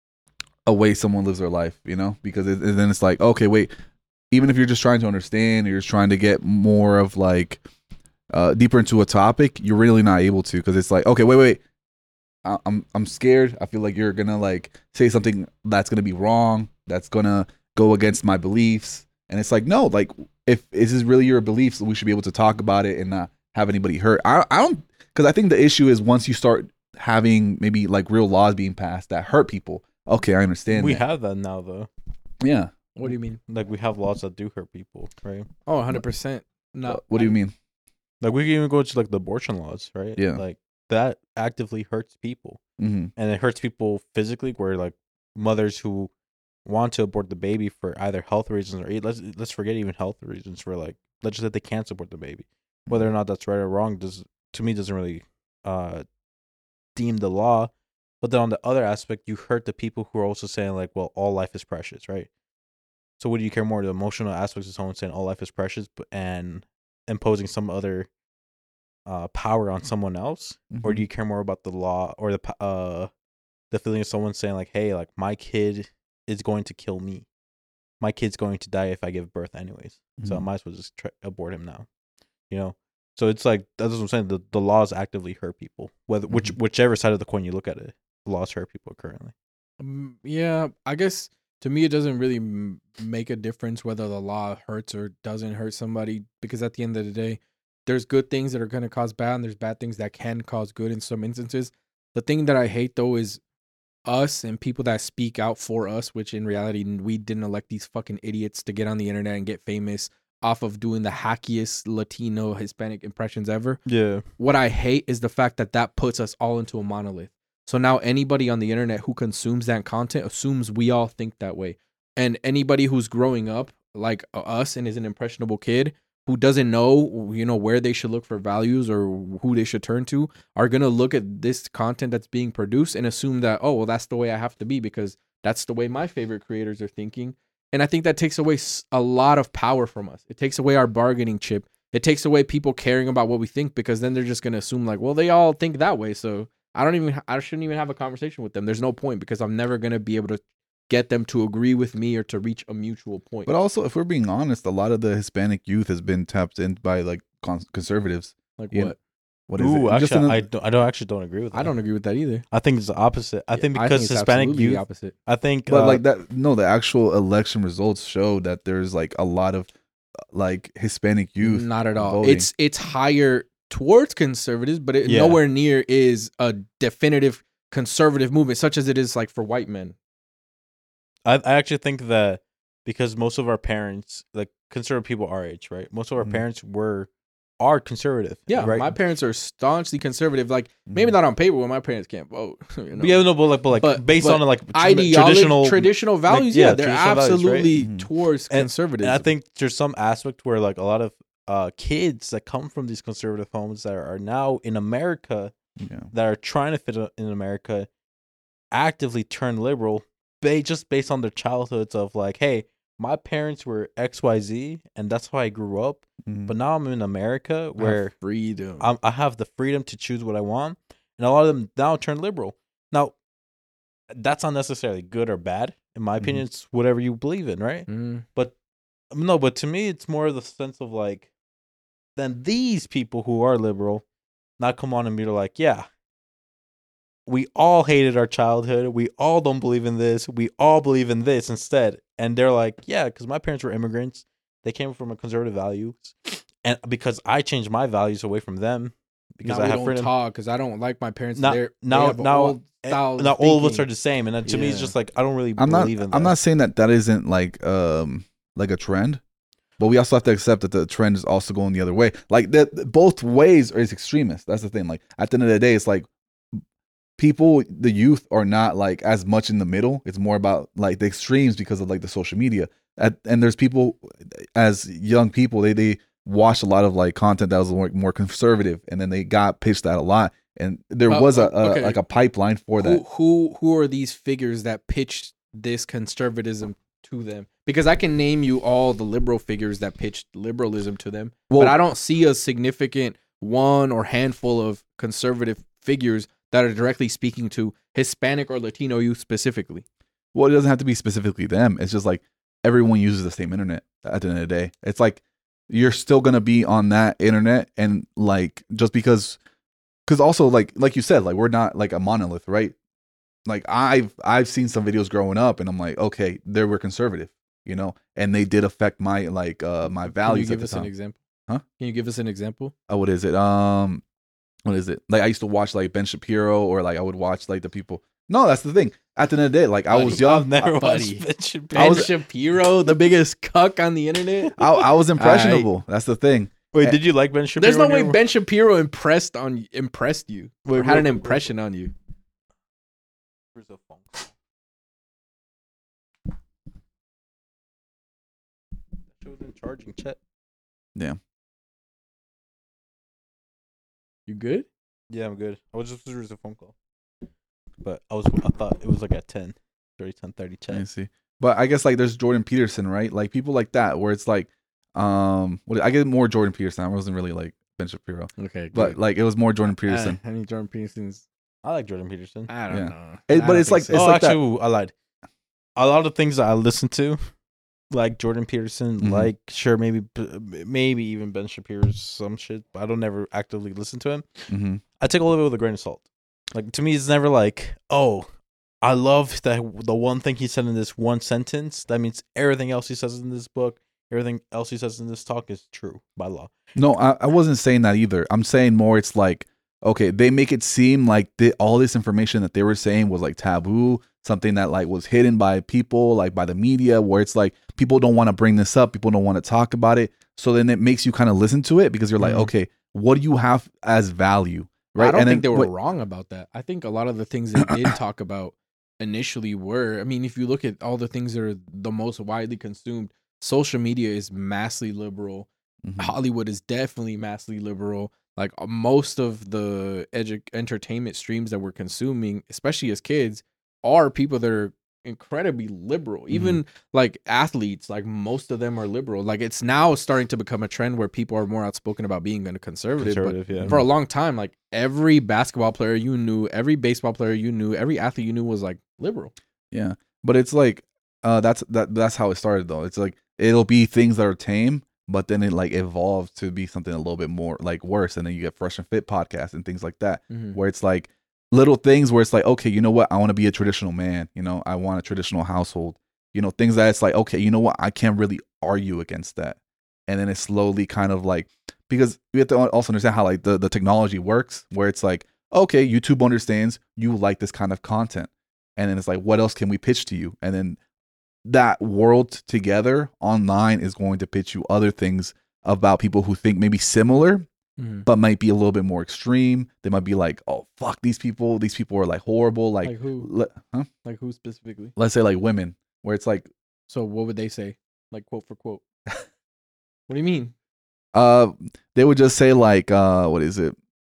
a way someone lives their life, you know? Because it, and then it's like, okay, wait. Even if you're just trying to understand, or you're just trying to get more of like uh, deeper into a topic, you're really not able to because it's like, okay, wait, wait. I, I'm I'm scared. I feel like you're gonna like say something that's gonna be wrong. That's gonna go against my beliefs. And it's like, no, like if this is really your beliefs, we should be able to talk about it and not have anybody hurt. I, I don't, because I think the issue is once you start having maybe like real laws being passed that hurt people. Okay, I understand. We that. have that now, though. Yeah. What do you mean? Like we have laws that do hurt people, right? Oh, one hundred percent. No. What do you mean? Like we can even go to like the abortion laws, right? Yeah. Like that actively hurts people. Mm-hmm. And it hurts people physically, where like mothers who want to abort the baby for either health reasons or let's let's forget even health reasons, for like let's just say they can't support the baby, whether or not that's right or wrong does to me doesn't really uh deem the law. But then on the other aspect, you hurt the people who are also saying like, well, all life is precious, right? So what do you care more, the emotional aspects of someone saying all life is precious and imposing some other uh power on someone else, mm-hmm. or do you care more about the law or the uh the feeling of someone saying like, hey, like my kid is going to kill me. My kid's going to die if I give birth anyways. Mm-hmm. So I might as well just try, abort him now. You know? So it's like, that's what I'm saying. The, the laws actively hurt people. Whether mm-hmm. which whichever side of the coin you look at it, the laws hurt people currently. Um, yeah, I guess To me, it doesn't really m- make a difference whether the law hurts or doesn't hurt somebody, because at the end of the day, there's good things that are going to cause bad and there's bad things that can cause good in some instances. The thing that I hate, though, is us and people that speak out for us, which in reality, we didn't elect these fucking idiots to get on the internet and get famous off of doing the hackiest Latino Hispanic impressions ever. Yeah. What I hate is the fact that that puts us all into a monolith. So now anybody on the internet who consumes that content assumes we all think that way. And anybody who's growing up like us and is an impressionable kid who doesn't know, you know, where they should look for values or who they should turn to are going to look at this content that's being produced and assume that, oh, well, that's the way I have to be because that's the way my favorite creators are thinking. And I think that takes away a lot of power from us. It takes away our bargaining chip. It takes away people caring about what we think, because then they're just going to assume like, well, they all think that way. So I don't even, I shouldn't even have a conversation with them. There's no point, because I'm never going to be able to get them to agree with me or to reach a mutual point. But also, if we're being honest, a lot of the Hispanic youth has been tapped in by like cons- conservatives. Like You what? know, what is Ooh, it? Just actually, in I the- don't, I don't actually don't agree with that. I don't agree with that either. I think it's the opposite. I think Yeah, because it's Hispanic absolutely the youth, opposite. I think, but uh, like that, no, the actual election results show that there's like a lot of uh, like Hispanic youth. Not at all. voting. It's it's higher towards conservatives, but it Yeah. nowhere near is a definitive conservative movement, such as it is like for white men. I, I actually think that because most of our parents, like conservative people our age, right? Most of our Mhm. parents were are conservative. Yeah, right. my parents are staunchly conservative. Like maybe Mhm. not on paper, when my parents can't vote. You know? But yeah, no, but like, but like But- based but on like tra- Ideology, traditional, traditional values. yeah, yeah, they're traditional values, right? absolutely Mhm. towards And- conservatism. and I think there's some aspect where like a lot of uh kids that come from these conservative homes that are now in America Yeah. that are trying to fit in America actively turn liberal, ba- just based on their childhoods of like, hey, my parents were X Y Z and that's how I grew up, Mhm. but now I'm in America I have where freedom. I'm, I have the freedom to choose what I want, and a lot of them now turn liberal. Now, that's not necessarily good or bad. In my Mhm. opinion, it's whatever you believe in, right? Mm. No, but to me, it's more of the sense of like, then these people who are liberal not come on and be like, yeah, we all hated our childhood. We all don't believe in this. We all believe in this instead. And they're like, yeah, because my parents were immigrants. They came from a conservative values. And because I changed my values away from them, because now I we have don't freedom. talk because I don't like my parents. Now, They're, now, they have now, old eh, style now all of us thinking. are the same. And then to me, it's Yeah. just like, I don't really I'm not. believe in that. I'm not saying that that isn't like um like a trend, but we also have to accept that the trend is also going the other way. Like that, both ways is extremist. That's the thing. Like at the end of the day, it's like people, the youth are not like as much in the middle. It's more about like the extremes because of like the social media. At, and there's people as young people, they they watched a lot of like content that was more, more conservative, and then they got pitched that a lot. And there Uh, was a, a okay. like a pipeline for who, that. who who are these figures that pitched this conservatism to them? Because I can name you all the liberal figures that pitched liberalism to them, Well- but I don't see a significant one or handful of conservative figures that are directly speaking to Hispanic or Latino youth specifically. Well, it doesn't have to be specifically them. It's just like everyone uses the same internet at the end of the day. It's like you're still gonna be on that internet, and like just because, because also like like you said, like we're not like a monolith, right? Like I've I've seen some videos growing up, and I'm like, okay, they were conservative, you know, and they did affect my like uh my Can you values give at the us an time. example? Huh? Can you give us an example? Oh, what is it? Um, what is it? Like I used to watch like Ben Shapiro, or like I would watch like the people. No, that's the thing. At the end of the day, like I was Buddy, young. I've never uh, watched buddy. Ben Shapiro. Ben was- Shapiro, the biggest cuck on the internet. I, I was impressionable. That's the thing. Wait, did you like Ben Shapiro? There's no when way you were- Ben Shapiro impressed on impressed you Wait, or had real an quick, real impression on you. Where's the phone call? That shit was in charging, Chet. You good? Yeah, I'm good. I was just there was a phone call, but I was I thought it was like at ten thirty, ten thirty, Let me Chet. see. But I guess like there's Jordan Peterson, right? Like people like that, where it's like, um, what I get more Jordan Peterson. I wasn't really like Ben Shapiro, Okay, but like it was more Jordan Peterson. I need Jordan Peterson's. I like Jordan Peterson. I don't Yeah. know. It- I but don't it's think like- so. it's oh, like that- actually, ooh, I lied. A lot of things that I listen to, like Jordan Peterson, Mhm. like sure maybe maybe even Ben Shapiro's some shit, but I don't never actively listen to him. Mm-hmm. I take all of it with a grain of salt. Like to me, it's never like, oh, I love that the one thing he said in this one sentence. That means everything else he says in this book, everything else he says in this talk is true by law. No, I, I wasn't saying that either. I'm saying more. It's like, okay, they make it seem like the, all this information that they were saying was like taboo, something that like was hidden by people, like by the media, where it's like people don't want to bring this up, people don't want to talk about it. So then it makes you kind of listen to it because you're like, Mhm. okay, what do you have as value, right? I don't and think then, they were what- wrong about that. I think a lot of the things they did talk about initially were. I mean, if you look at all the things that are the most widely consumed, social media is massively liberal. Mhm. Hollywood is definitely massively liberal. Like uh, most of the edu- entertainment streams that we're consuming, especially as kids, are people that are incredibly liberal. Mm-hmm. Even like athletes, like most of them are liberal. Like it's now starting to become a trend where people are more outspoken about being a conservative. Conservative, but yeah. for a long time, like every basketball player you knew, every baseball player you knew, every athlete you knew was like liberal. Yeah, but it's like uh, that's that that's how it started though. It's like it'll be things that are tame, but then it like evolves to be something a little bit more like worse, and then you get Fresh and Fit podcast and things like that, Mhm. where it's like little things where it's like, okay, you know what, I want to be a traditional man, you know, I want a traditional household, you know, things that it's like, okay, you know what, I can't really argue against that, and then it slowly kind of like, because you have to also understand how like the the technology works, where it's like, okay, YouTube understands you like this kind of content. And then it's like, what else can we pitch to you? And then that world together online is going to pitch you other things about people who think maybe similar, Mhm. but might be a little bit more extreme. They might be like, oh, fuck these people. These people are like horrible. Like, Like who? le- huh? Like who specifically? Let's say like women, where it's like, So what would they say? Like quote for quote. What do you mean? uh, they would just say like, uh, what is it?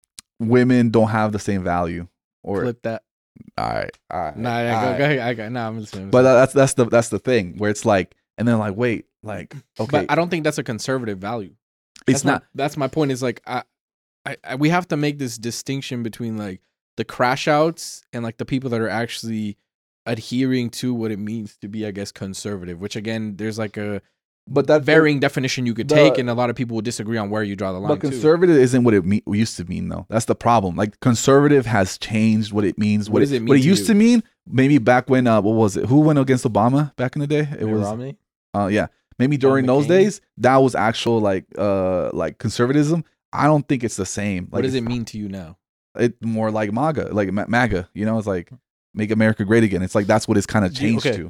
Women don't have the same value. Or, Clip that. all right, all right. Nah, yeah, all go, right. go ahead. I got. Nah, I'm listening. But that's that's the that's the thing where it's like, and then like, wait, like, okay, But I don't think that's a conservative value. it's That's my- not. that's my point. Is like I, I, I, we have to make this distinction between like the crash outs and like the people that are actually adhering to what it means to be, I guess, conservative. Which again, there's like a But that varying definition you could the- take, and a lot of people will disagree on where you draw the line. But too. conservative isn't what it me- used to mean, though. That's the problem. Like conservative has changed what it means. What What, does it, it mean what it to used you? to mean, maybe back when uh, what was it? Who went against Obama back in the day? It Mitt was Romney. uh, yeah. Maybe during those McCain? days, that was actual like uh like conservatism. I don't think it's the same. Like What does it it's- mean to you now? It more like MAGA, like Ma- MAGA. You know, it's like make America great again. It's like that's what it's kind of Do you- changed okay. to.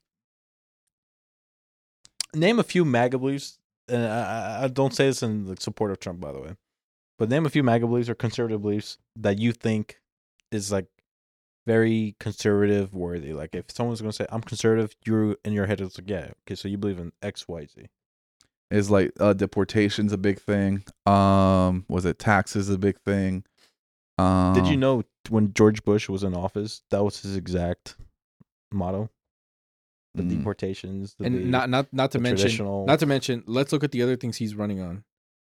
Name a few MAGA beliefs. And I, I- I don't say this in the support of Trump, by the way. But name a few MAGA beliefs or conservative beliefs that you think is like very conservative worthy. Like if someone's gonna say I'm conservative, you're in your head it's like, yeah, okay, so you believe in X, Y, Z. Is like uh, deportation's a big thing. Um, was it taxes a big thing? Um, Did you know when George Bush was in office, that was his exact motto? The Mm. deportations, the, And the- not not not to the mention traditional- not to mention. Let's look at the other things he's running on.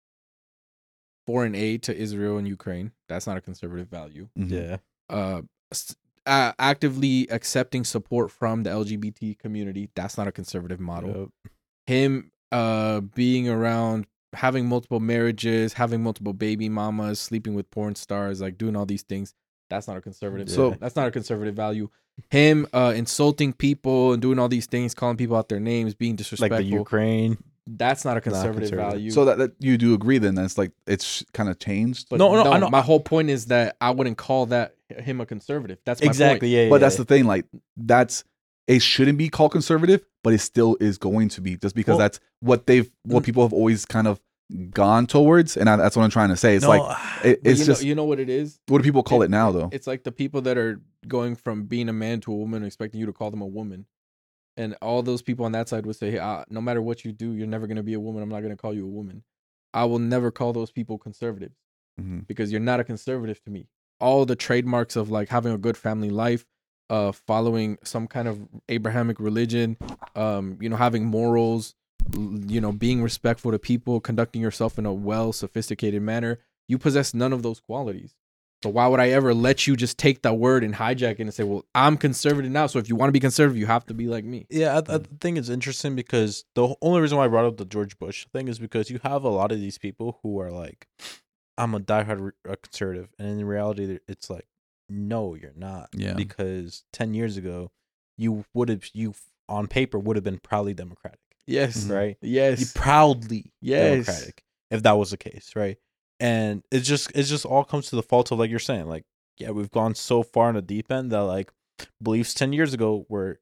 Foreign aid to Israel and Ukraine. That's not a conservative value. Mhm. yeah. Uh, s- uh, actively accepting support from the L G B T community. That's not a conservative model. Yep. Him uh being around, having multiple marriages, having multiple baby mamas, sleeping with porn stars, like doing all these things. That's not a conservative. So- So that's not a conservative value. Him uh insulting people and doing all these things, calling people out their names, being Like disrespectful. the Ukraine. That's not a conservative, conservative. value. So that, that you do agree then that's like it's kind of changed. But No, no, I know- My whole point is that I wouldn't call that him a conservative. That's my Exactly, point. yeah, yeah. but that's yeah. the thing, like that's it shouldn't be called conservative, but it still is going to be just because Well- that's what they've what Mm. people have always kind of gone towards, and I, that's what I'm trying to say. It's No, like it, But it's you just know, you know what it is. what do people call it, now though? It's like the people that are going from being a man to a woman and expecting you to call them a woman. And all those people on that side would say, hey, uh, no matter what you do, you're never going to be a woman. I'm not going to call you a woman. I will never call those people conservatives Mhm. because you're not a conservative to me. All the trademarks of like having a good family life, uh, following some kind of Abrahamic religion, um, you know, having morals, l- you know, being respectful to people, conducting yourself in a well, sophisticated manner. You possess none of those qualities. So why would I ever let you just take that word and hijack it and say, well, I'm conservative now. So if you want to be conservative, you have to be like me. Yeah, I, I think it's interesting because the only reason why I brought up the George Bush thing is because you have a lot of these people who are like, I'm a diehard re- uh, conservative. And in reality, it's like no, you're not. Yeah. Because ten years ago, you would have you on paper would have been proudly Democratic, Yes. right? Yes. You proudly Yes. Democratic if that was the case, right? And it's just it's just all comes to the fault of, like you're saying, like, yeah, we've gone so far in the deep end that, like, beliefs ten years ago were,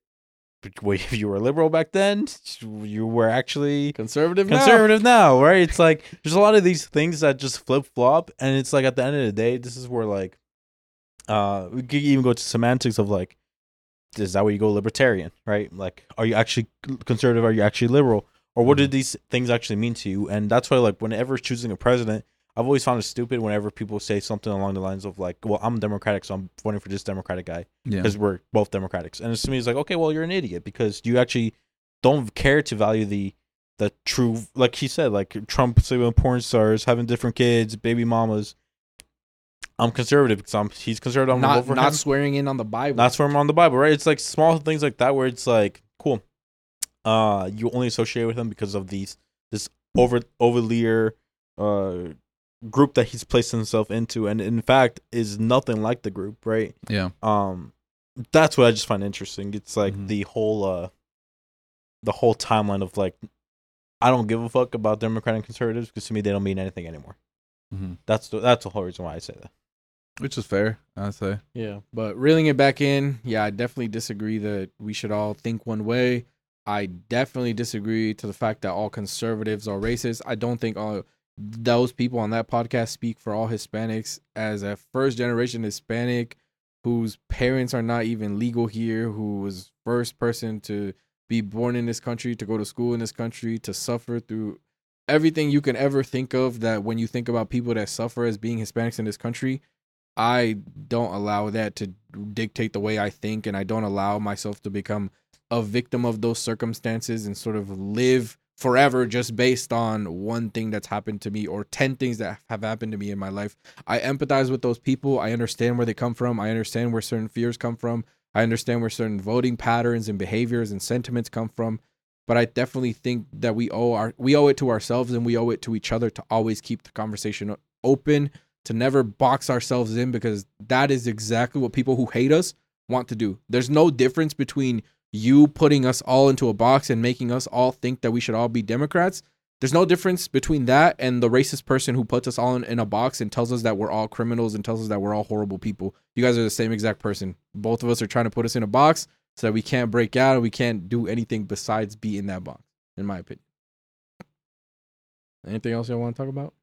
if you were liberal back then, you were actually Conservative now. conservative now, right? It's like there's a lot of these things that just flip flop, and it's like at the end of the day, this is where, like, uh, we could even go to semantics of, like, is that where you go libertarian, right? Like, are you actually conservative? Are you actually liberal? Or what do these things actually mean to you? And that's why, like, whenever choosing a president, I've always found it stupid whenever people say something along the lines of, like, well, I'm Democratic, so I'm voting for this Democratic guy Yeah. because we're both Democrats. And it's, to me, it's like, okay, well, you're an idiot because you actually don't care to value the the true, like he said, like Trump saving porn stars, having different kids, baby mamas. I'm conservative because I'm he's conservative. I'm gonna Not vote for not him. swearing in on the Bible. That's where I'm on the Bible, right? It's like small things like that where it's like, cool. Uh, you only associate with him because of these this over overlier uh group that he's placed himself into, and in fact is nothing like the group, right? Yeah. Um, that's what I just find interesting. It's like Mhm. the whole uh, the whole timeline of, like, I don't give a fuck about Democrat and conservatives because to me they don't mean anything anymore. Mm-hmm. That's the that's the whole reason why I say that. Which is fair, I'd say. Yeah, but reeling it back in, yeah, I definitely disagree that we should all think one way. I definitely disagree to the fact that all conservatives are racist. I don't think all those people on that podcast speak for all Hispanics. As a first generation Hispanic whose parents are not even legal here, who was first person to be born in this country, to go to school in this country, to suffer through everything you can ever think of, that when you think about people that suffer as being Hispanics in this country, I don't allow that to dictate the way I think, and I don't allow myself to become a victim of those circumstances and sort of live forever just based on one thing that's happened to me or ten things that have happened to me in my life. I empathize with those people. I understand where they come from. I understand where certain fears come from. I understand where certain voting patterns and behaviors and sentiments come from. But I definitely think that we owe our we owe it to ourselves and we owe it to each other to always keep the conversation open, to never box ourselves in, because that is exactly what people who hate us want to do. There's no difference between you putting us all into a box and making us all think that we should all be Democrats. There's no difference between that and the racist person who puts us all in, in a box and tells us that we're all criminals and tells us that we're all horrible people. You guys are the same exact person. Both of us are trying to put us in a box so that we can't break out and we can't do anything besides be in that box, in my opinion. Anything else y'all want to talk about?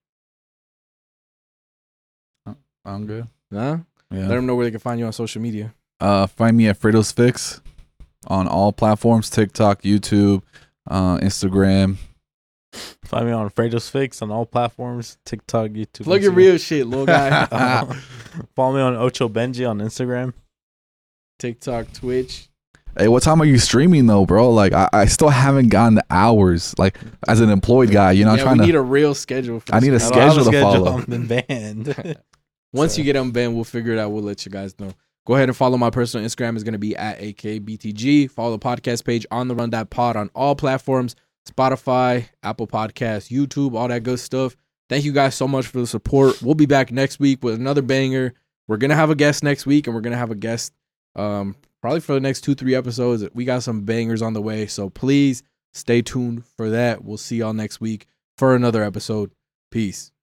I'm good. Nah? Yeah. Let them know where they can find you on social media. Uh, find me at Fredo's Fix on all platforms: TikTok, YouTube, uh, Instagram. Find me on Fredo's Fix on all platforms: TikTok, YouTube. Plug your Instagram. real shit, little guy. Uh, follow me on Ocho Benji on Instagram. TikTok, Twitch. Hey, what time are you streaming though, bro? Like, I, I still haven't gotten the hours. Like, as an employed guy, you know, I'm Yeah, trying we to. need a real schedule. For I need a this. I don't have schedule to follow. I'm been banned. Once So- you get them banned, we'll figure it out. We'll let you guys know. Go ahead and follow my personal Instagram. Is going to be at A K B T G. Follow the podcast page on the Run That Pod on all platforms: Spotify, Apple Podcasts, YouTube, all that good stuff. Thank you guys so much for the support. We'll be back next week with another banger. We're gonna have a guest next week, and we're gonna have a guest um, probably for the next two, three episodes. We got some bangers on the way, so please stay tuned for that. We'll see y'all next week for another episode. Peace.